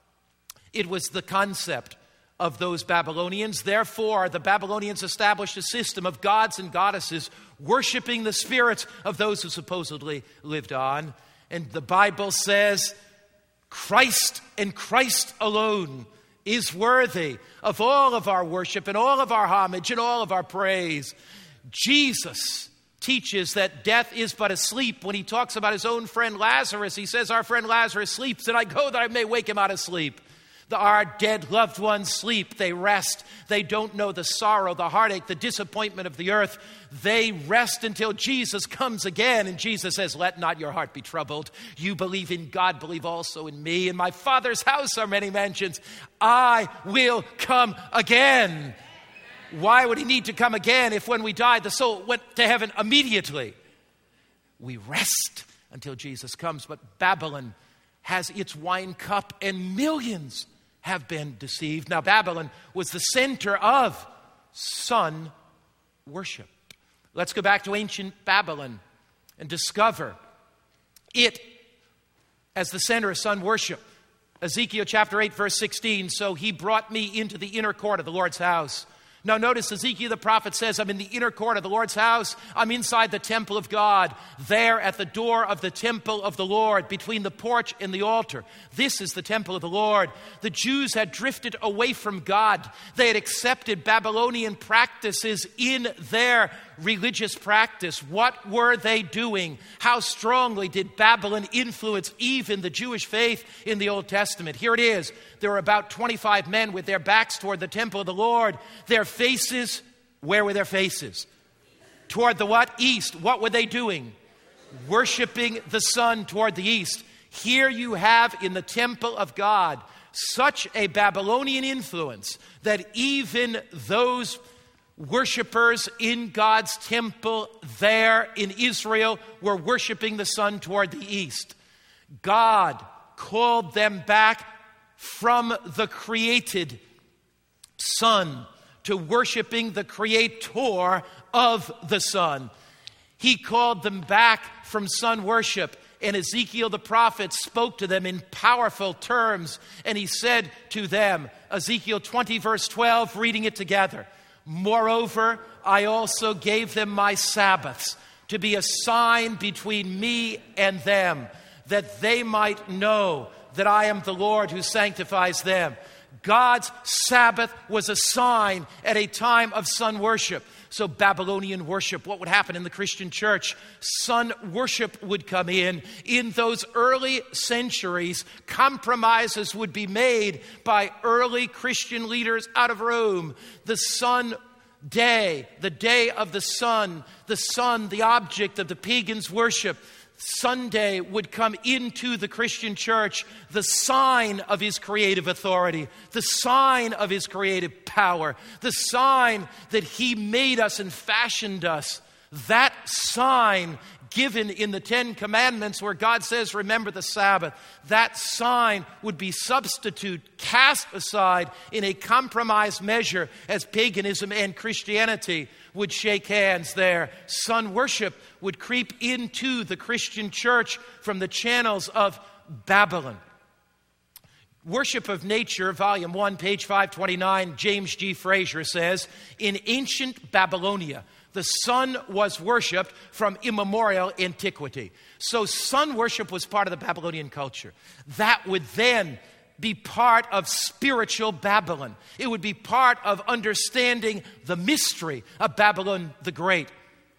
It was the concept of those Babylonians. Therefore, the Babylonians established a system of gods and goddesses worshiping the spirits of those who supposedly lived on. And the Bible says, Christ and Christ alone is worthy of all of our worship and all of our homage and all of our praise. Jesus teaches that death is but a sleep. When he talks about his own friend Lazarus, he says, our friend Lazarus sleeps, and I go that I may wake him out of sleep. Our dead loved ones sleep. They rest. They don't know the sorrow, the heartache, the disappointment of the earth. They rest until Jesus comes again. And Jesus says, let not your heart be troubled. You believe in God, believe also in me. In my Father's house are many mansions. I will come again. Why would he need to come again if when we died, the soul went to heaven immediately? We rest until Jesus comes. But Babylon has its wine cup, and millions have been deceived. Now, Babylon was the center of sun worship. Let's go back to ancient Babylon and discover it as the center of sun worship. Ezekiel chapter 8, verse 16, so he brought me into the inner court of the Lord's house. Now notice Ezekiel the prophet says, I'm in the inner court of the Lord's house. I'm inside the temple of God, there at the door of the temple of the Lord, between the porch and the altar. This is the temple of the Lord. The Jews had drifted away from God. They had accepted Babylonian practices in their religious practice. What were they doing? How strongly did Babylon influence even the Jewish faith in the Old Testament? Here it is. There were about 25 men with their backs toward the temple of the Lord. Their faces, where were their faces? Toward the what? East. What were they doing? Worshiping the sun toward the east. Here you have in the temple of God such a Babylonian influence that even those worshipers in God's temple there in Israel were worshiping the sun toward the east. God called them back from the created sun to worshiping the creator of the sun. He called them back from sun worship, and Ezekiel the prophet spoke to them in powerful terms, and he said to them, Ezekiel 20 verse 12, reading it together, "Moreover, I also gave them my Sabbaths to be a sign between me and them, that they might know that I am the Lord who sanctifies them." God's Sabbath was a sign at a time of sun worship. So Babylonian worship, what would happen in the Christian church? Sun worship would come in. In those early centuries, compromises would be made by early Christian leaders out of Rome. The sun day, the day of the sun, the object of the pagans' worship, Sunday would come into the Christian church, the sign of his creative authority, the sign of his creative power, the sign that he made us and fashioned us. That sign given in the Ten Commandments where God says, remember the Sabbath, that sign would be cast aside in a compromised measure as paganism and Christianity would shake hands there. Sun worship would creep into the Christian church from the channels of Babylon. Worship of Nature, Volume 1, page 529, James G. Fraser says, in ancient Babylonia, the sun was worshipped from immemorial antiquity. So sun worship was part of the Babylonian culture. That would then be part of spiritual Babylon. It would be part of understanding the mystery of Babylon the Great.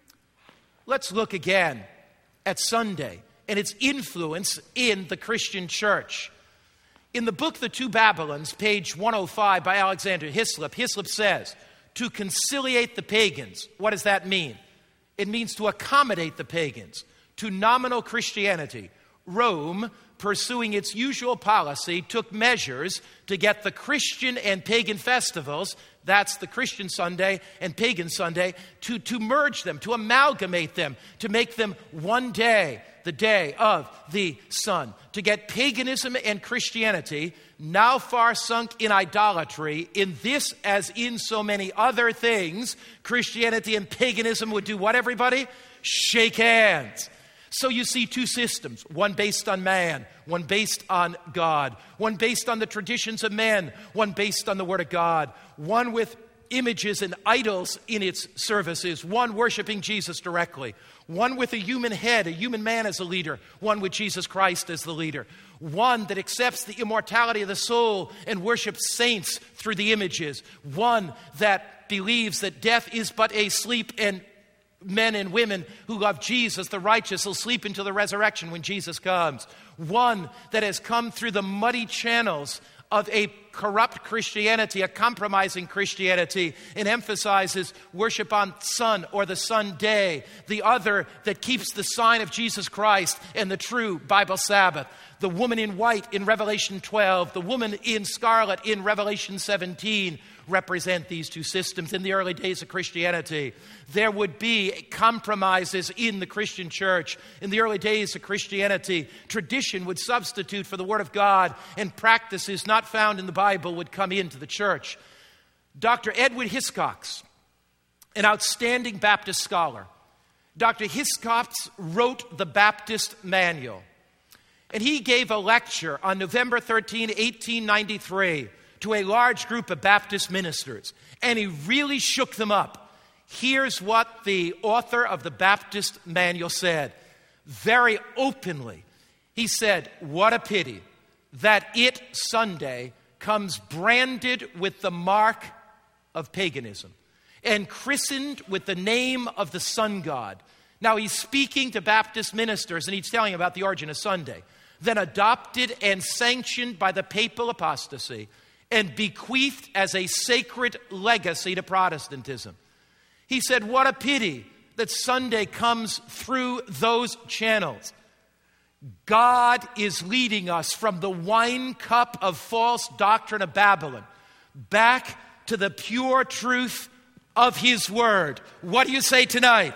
Let's look again at Sunday and its influence in the Christian church. In the book The Two Babylons, page 105 by Alexander Hislop, Hislop says, to conciliate the pagans. What does that mean? It means to accommodate the pagans to nominal Christianity. Rome, pursuing its usual policy, took measures to get the Christian and pagan festivals, that's the Christian Sunday and pagan Sunday, to merge them, to amalgamate them, to make them one day, the day of the sun, to get paganism and Christianity, now far sunk in idolatry, in this as in so many other things, Christianity and paganism would do what, everybody? Shake hands. So you see two systems, one based on man, one based on God, one based on the traditions of men, one based on the Word of God, one with images and idols in its services, one worshiping Jesus directly, one with a human head, a human man as a leader, one with Jesus Christ as the leader, one that accepts the immortality of the soul and worships saints through the images, one that believes that death is but a sleep and men and women who love Jesus, the righteous, will sleep until the resurrection when Jesus comes. One that has come through the muddy channels of a corrupt Christianity, a compromising Christianity, and emphasizes worship on sun or the Sunday. The other that keeps the sign of Jesus Christ and the true Bible Sabbath. The woman in white in Revelation 12, the woman in scarlet in Revelation 17, represent these two systems. In the early days of Christianity, there would be compromises in the Christian church. In the early days of Christianity, tradition would substitute for the Word of God, and practices not found in the Bible would come into the church. Dr. Edward Hiscox, an outstanding Baptist scholar, Dr. Hiscox wrote the Baptist Manual, and he gave a lecture on November 13, 1893, to a large group of Baptist ministers, and he really shook them up. Here's what the author of the Baptist Manual said, very openly. He said, what a pity that it, Sunday, comes branded with the mark of paganism and christened with the name of the sun god. Now he's speaking to Baptist ministers, and he's telling about the origin of Sunday, then adopted and sanctioned by the papal apostasy, and bequeathed as a sacred legacy to Protestantism. He said, what a pity that Sunday comes through those channels. God is leading us from the wine cup of false doctrine of Babylon back to the pure truth of His Word. What do you say tonight?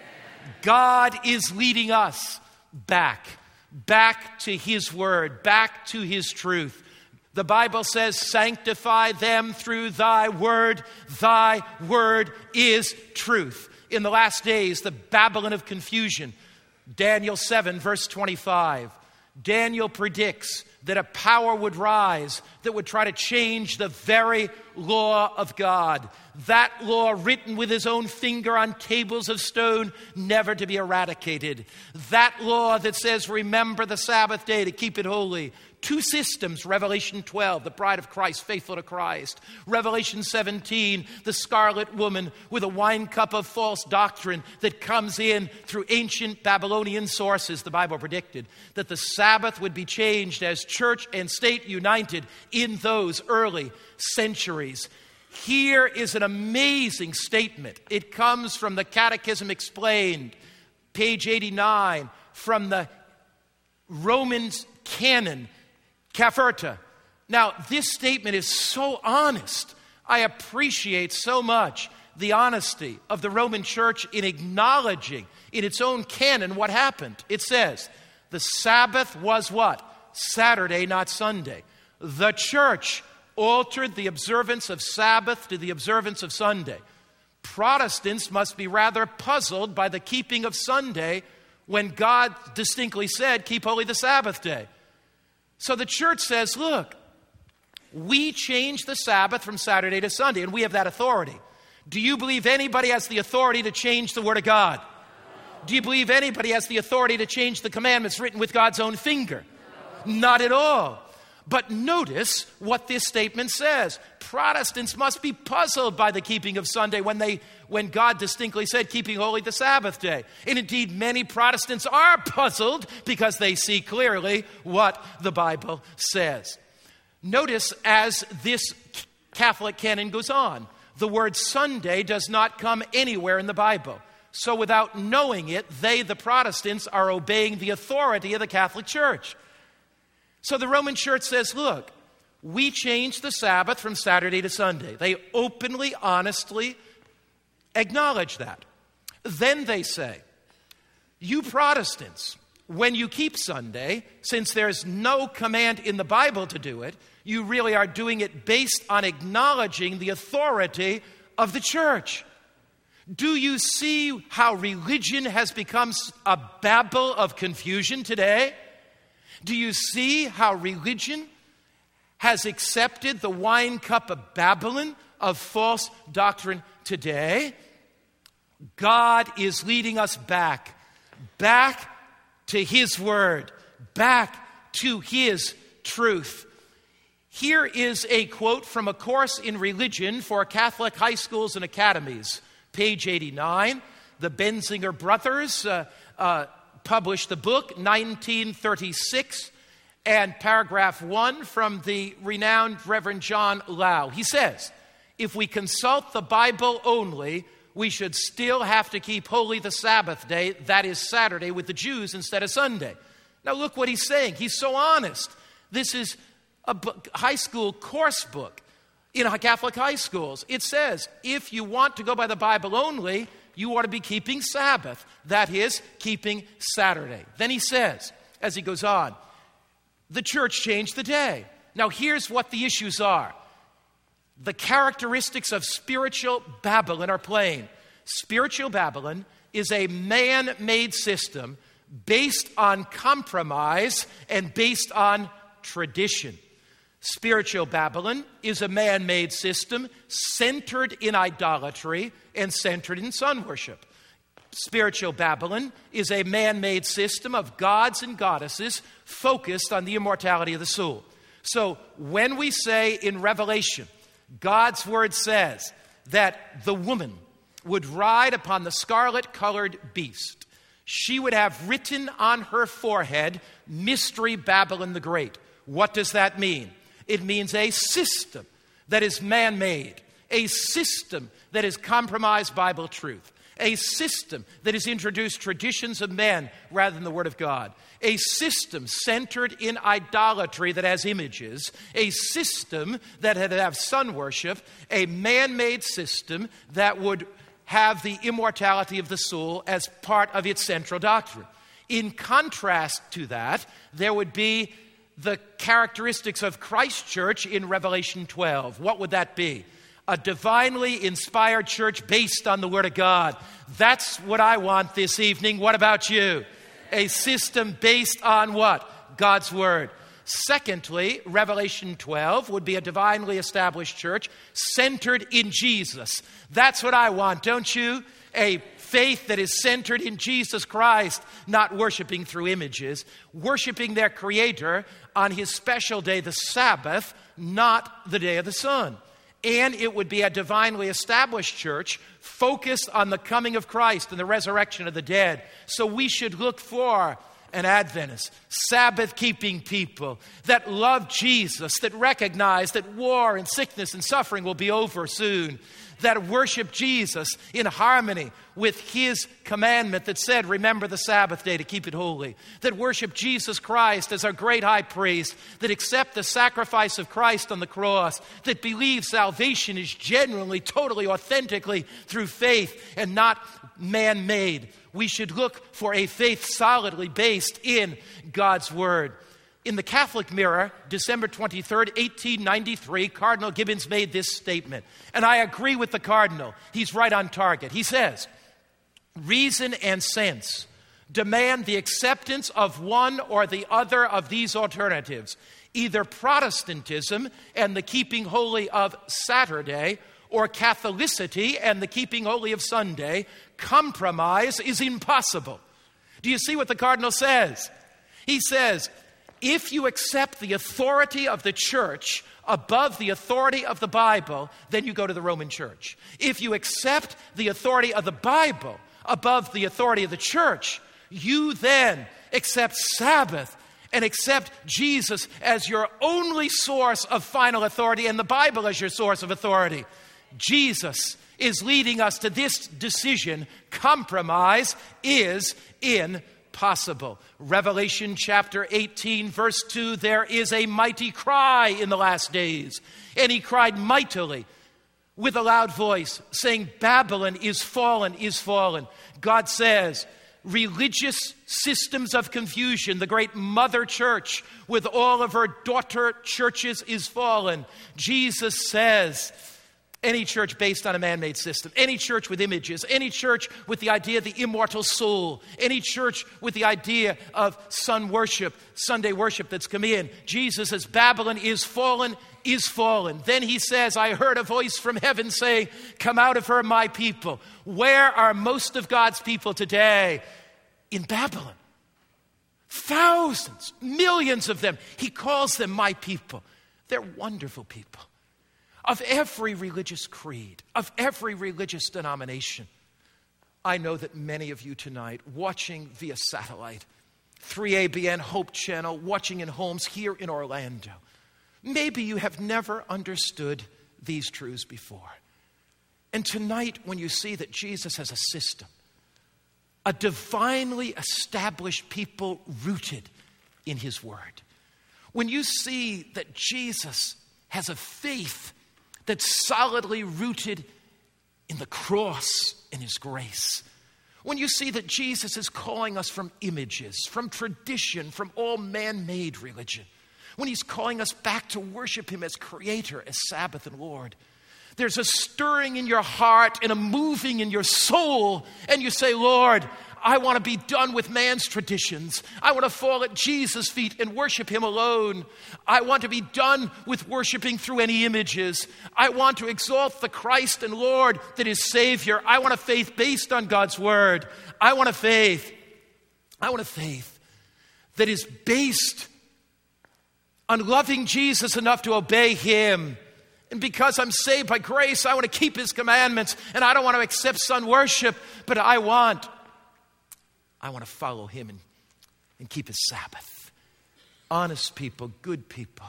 God is leading us back to His Word, back to His truth. The Bible says, sanctify them through thy word. Thy word is truth. In the last days, the Babylon of confusion, Daniel 7, verse 25. Daniel predicts that a power would rise that would try to change the very law of God. That law written with His own finger on tables of stone, never to be eradicated. That law that says, remember the Sabbath day to keep it holy. Two systems, Revelation 12, the bride of Christ, faithful to Christ. Revelation 17, the scarlet woman with a wine cup of false doctrine that comes in through ancient Babylonian sources. The Bible predicted that the Sabbath would be changed as church and state united in those early centuries. Here is an amazing statement. It comes from the Catechism Explained, page 89, from the Roman canon, Caferta. Now, this statement is so honest. I appreciate so much the honesty of the Roman Church in acknowledging in its own canon what happened. It says, the Sabbath was what? Saturday, not Sunday. The church altered the observance of Sabbath to the observance of Sunday. Protestants must be rather puzzled by the keeping of Sunday when God distinctly said, keep holy the Sabbath day. So the church says, look, we changed the Sabbath from Saturday to Sunday, and we have that authority. Do you believe anybody has the authority to change the Word of God? Do you believe anybody has the authority to change the commandments written with God's own finger? Not at all. But notice what this statement says. Protestants must be puzzled by the keeping of Sunday when God distinctly said, keeping holy the Sabbath day. And indeed, many Protestants are puzzled because they see clearly what the Bible says. Notice as this Catholic canon goes on, the word Sunday does not come anywhere in the Bible. So without knowing it, they, the Protestants, are obeying the authority of the Catholic Church. So the Roman Church says, look, we changed the Sabbath from Saturday to Sunday. They openly, honestly acknowledge that. Then they say, you Protestants, when you keep Sunday, since there's no command in the Bible to do it, you really are doing it based on acknowledging the authority of the church. Do you see how religion has become a babel of confusion today? Do you see how religion has accepted the wine cup of Babylon of false doctrine today? God is leading us back to His Word, back to His truth. Here is a quote from a course in religion for Catholic high schools and academies, page 89. The Benzinger brothers published the book, 1936, and paragraph 1 from the renowned Reverend John Lau. He says, if we consult the Bible only, we should still have to keep holy the Sabbath day, that is Saturday, with the Jews instead of Sunday. Now look what he's saying. He's so honest. This is a high school course book in Catholic high schools. It says, if you want to go by the Bible only, you ought to be keeping Sabbath. That is, keeping Saturday. Then he says, as he goes on, the church changed the day. Now here's what the issues are. The characteristics of spiritual Babylon are plain. Spiritual Babylon is a man-made system based on compromise and based on tradition. Spiritual Babylon is a man-made system centered in idolatry and centered in sun worship. Spiritual Babylon is a man-made system of gods and goddesses focused on the immortality of the soul. So when we say in Revelation, God's word says that the woman would ride upon the scarlet-colored beast, she would have written on her forehead, Mystery Babylon the Great. What does that mean? It means a system that is man-made, a system that is compromised Bible truth, A system that has introduced traditions of men rather than the Word of God. A system centered in idolatry that has images. A system that had to have sun worship. A man-made system that would have the immortality of the soul as part of its central doctrine. In contrast to that, there would be the characteristics of Christ Church in Revelation 12. What would that be? A divinely inspired church based on the Word of God. That's what I want this evening. What about you? A system based on what? God's Word. Secondly, Revelation 12 would be a divinely established church centered in Jesus. That's what I want, don't you? A faith that is centered in Jesus Christ, not worshiping through images, worshiping their Creator on His special day, the Sabbath, not the day of the sun. And it would be a divinely established church focused on the coming of Christ and the resurrection of the dead. So we should look for an Adventist, Sabbath-keeping people that love Jesus, that recognize that war and sickness and suffering will be over soon, that worship Jesus in harmony with His commandment that said, remember the Sabbath day to keep it holy, that worship Jesus Christ as our great high priest, that accept the sacrifice of Christ on the cross, that believe salvation is genuinely, totally, authentically through faith and not man-made. We should look for a faith solidly based in God's Word. In the Catholic Mirror, December 23rd, 1893, Cardinal Gibbons made this statement. And I agree with the Cardinal. He's right on target. He says, reason and sense demand the acceptance of one or the other of these alternatives, either Protestantism and the keeping holy of Saturday, or Catholicity and the keeping holy of Sunday. Compromise is impossible. Do you see what the Cardinal says? He says, if you accept the authority of the church above the authority of the Bible, then you go to the Roman Church. If you accept the authority of the Bible above the authority of the church, you then accept Sabbath and accept Jesus as your only source of final authority and the Bible as your source of authority. Jesus is leading us to this decision. Compromise is impossible. Revelation chapter 18, verse 2, there is a mighty cry in the last days. And he cried mightily with a loud voice, saying, Babylon is fallen, is fallen. God says, religious systems of confusion, the great mother church with all of her daughter churches is fallen. Jesus says, any church based on a man-made system, any church with images, any church with the idea of the immortal soul, any church with the idea of sun worship, Sunday worship that's come in. Jesus says, Babylon is fallen, is fallen. Then he says, I heard a voice from heaven saying, come out of her, my people. Where are most of God's people today? In Babylon. Thousands, millions of them. He calls them my people. They're wonderful people. Of every religious creed, of every religious denomination. I know that many of you tonight, watching via satellite, 3ABN Hope Channel, watching in homes here in Orlando, maybe you have never understood these truths before. And tonight, when you see that Jesus has a system, a divinely established people rooted in His Word, when you see that Jesus has a faith that's solidly rooted in the cross and His grace. When you see that Jesus is calling us from images, from tradition, from all man-made religion. When He's calling us back to worship Him as Creator, as Sabbath and Lord. There's a stirring in your heart and a moving in your soul. And you say, Lord, I want to be done with man's traditions. I want to fall at Jesus' feet and worship Him alone. I want to be done with worshiping through any images. I want to exalt the Christ and Lord that is Savior. I want a faith based on God's Word. I want a faith that is based on loving Jesus enough to obey Him. And because I'm saved by grace, I want to keep His commandments. And I don't want to accept sun worship, but I want to follow Him and keep His Sabbath. Honest people, good people.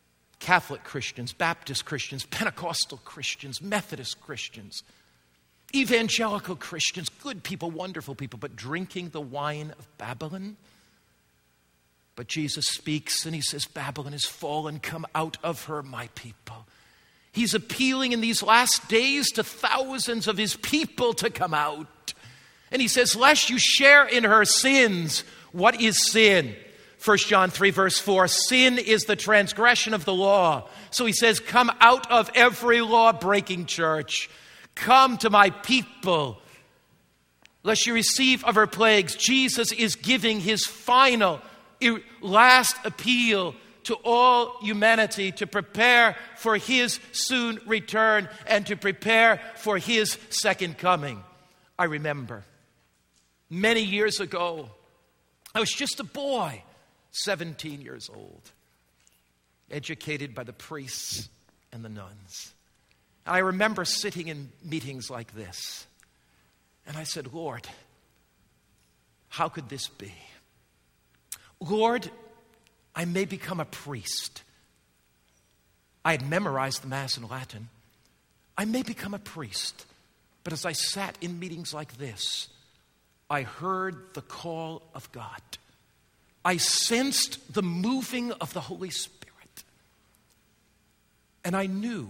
Catholic Christians, Baptist Christians, Pentecostal Christians, Methodist Christians. evangelical Christians, good people, wonderful people, but drinking the wine of Babylon. But Jesus speaks and he says, Babylon is fallen, come out of her, my people. He's appealing in these last days to thousands of his people to come out. And he says, lest you share in her sins. What is sin? 1 John 3 verse 4, sin is the transgression of the law. So he says, come out of every law-breaking church. Come to my people, lest you receive of her plagues. Jesus is giving his final, last appeal to all humanity to prepare for his soon return and to prepare for his second coming. I remember many years ago, I was just a boy, 17 years old, educated by the priests and the nuns. And I remember sitting in meetings like this, and I said, Lord, how could this be? Lord, I may become a priest. I had memorized the Mass in Latin. I may become a priest. But as I sat in meetings like this, I heard the call of God. I sensed the moving of the Holy Spirit. And I knew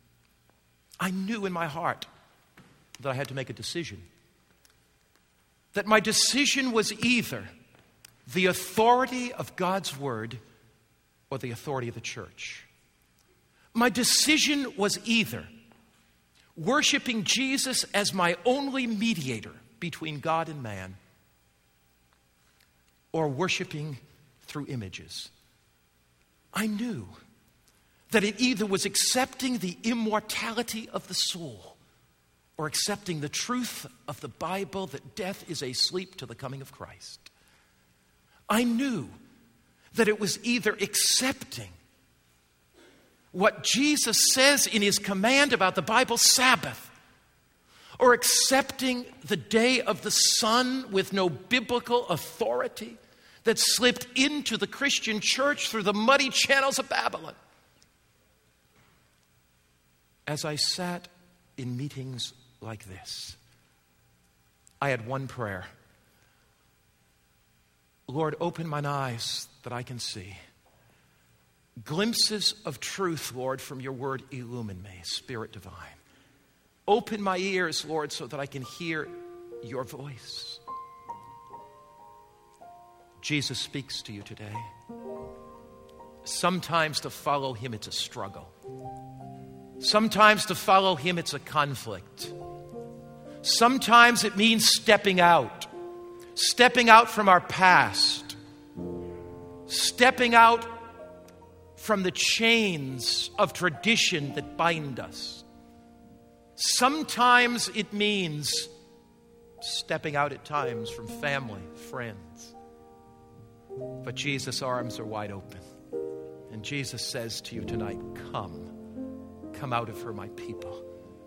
in my heart that I had to make a decision. That my decision was either the authority of God's word or the authority of the church. My decision was either worshiping Jesus as my only mediator between God and man, or worshiping through images. I knew that it either was accepting the immortality of the soul or accepting the truth of the Bible that death is a sleep to the coming of Christ. I knew that it was either accepting what Jesus says in his command about the Bible Sabbath, or accepting the day of the sun with no biblical authority that slipped into the Christian church through the muddy channels of Babylon. As I sat in meetings like this, I had one prayer. Lord, open mine eyes that I can see. Glimpses of truth, Lord, from your word illumine me, Spirit divine. Open my ears, Lord, so that I can hear your voice. Jesus speaks to you today. Sometimes to follow him, it's a struggle. Sometimes to follow him, it's a conflict. Sometimes it means stepping out from our past, stepping out from the chains of tradition that bind us. Sometimes it means stepping out at times from family, friends. But Jesus' arms are wide open. And Jesus says to you tonight, come out of her, my people.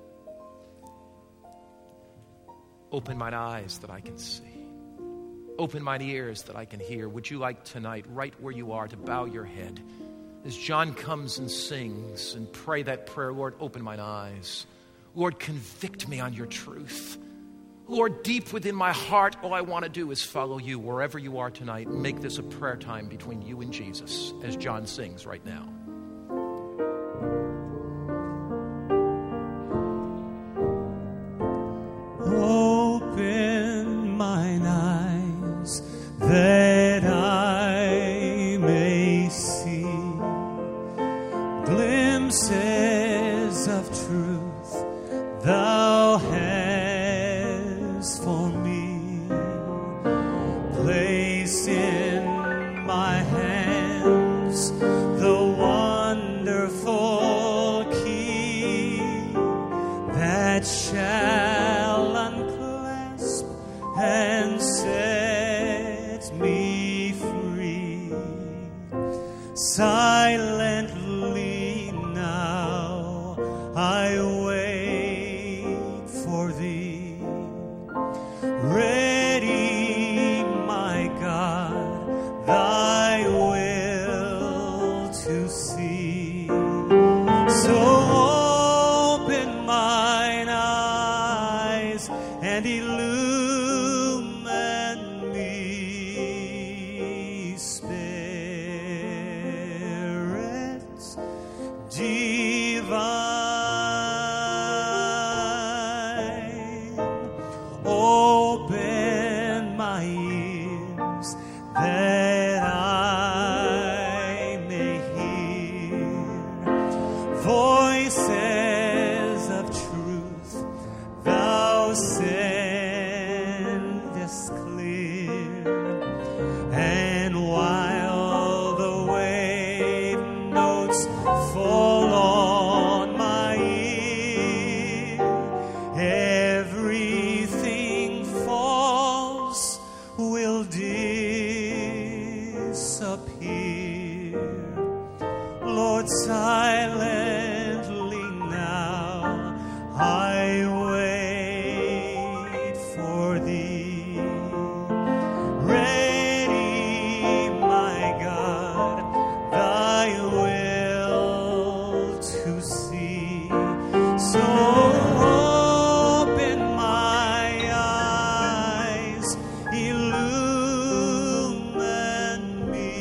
Open mine eyes that I can see. Open mine ears that I can hear. Would you like tonight, right where you are, to bow your head as John comes and sings and pray that prayer, Lord, open mine eyes. Lord, convict me on your truth. Lord, deep within my heart, all I want to do is follow you wherever you are tonight. Make this a prayer time between you and Jesus as John sings right now. Open mine eyes that I may see glimpses of truth thou hast for me. Place in my hands the wonderful key that shall unclasp and set me free. Silently now I wait for thee. Ready, my God, thy will to see. So open mine eyes divine. Open my ears that I may hear voices of truth thou sendest clear. And while the wave notes fall on my ear, everything false will disappear. Lord, silently now I wait for thee. Ready, my God, thy will to see. So open my eyes, illumine me,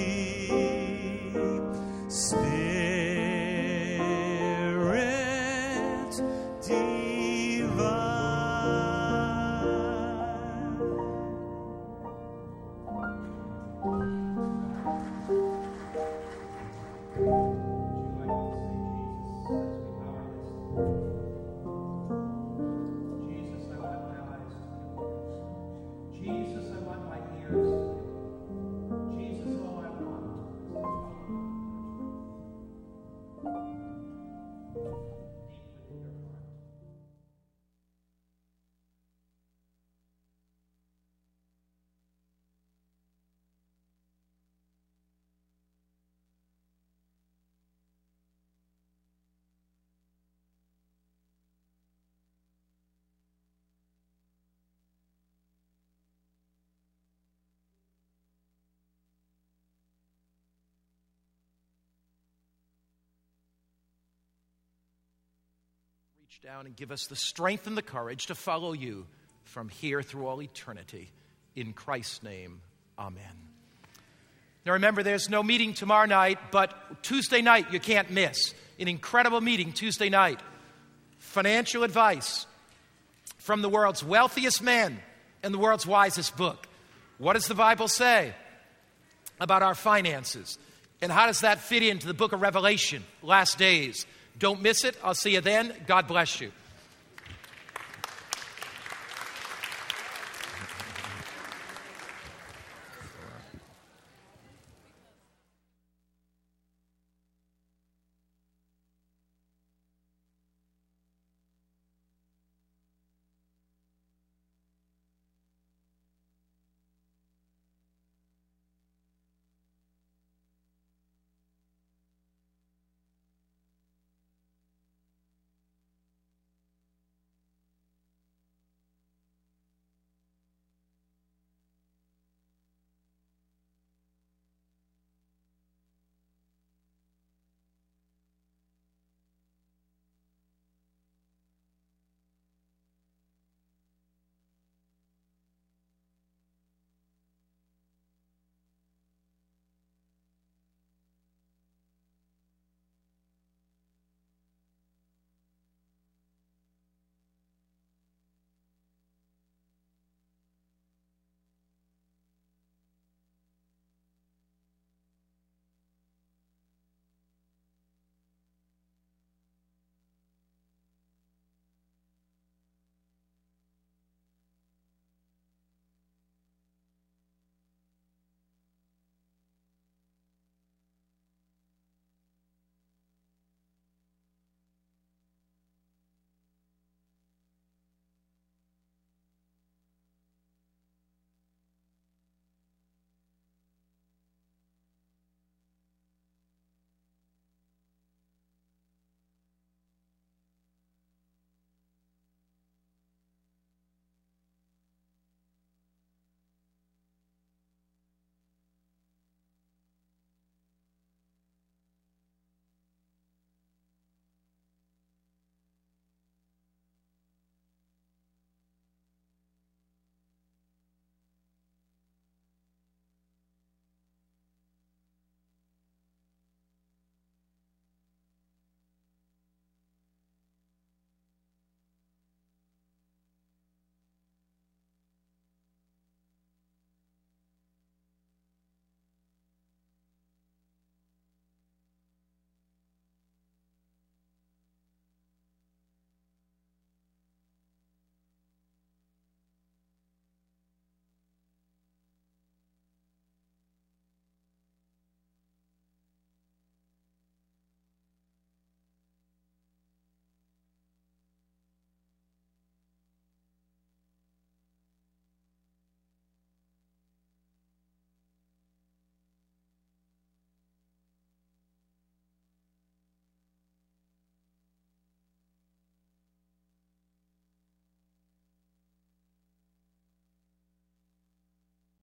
Spirit divine. Jesus, I want my eyes. Jesus, I want my ears. Jesus, all I want. Deep within your heart. Reach down and give us the strength and the courage to follow you from here through all eternity. In Christ's name, amen. Now remember, there's no meeting tomorrow night, but Tuesday night you can't miss. An incredible meeting Tuesday night. Financial advice from the world's wealthiest man and the world's wisest book. What does the Bible say about our finances? And how does that fit into the book of Revelation, last days? Don't miss it. I'll see you then. God bless you.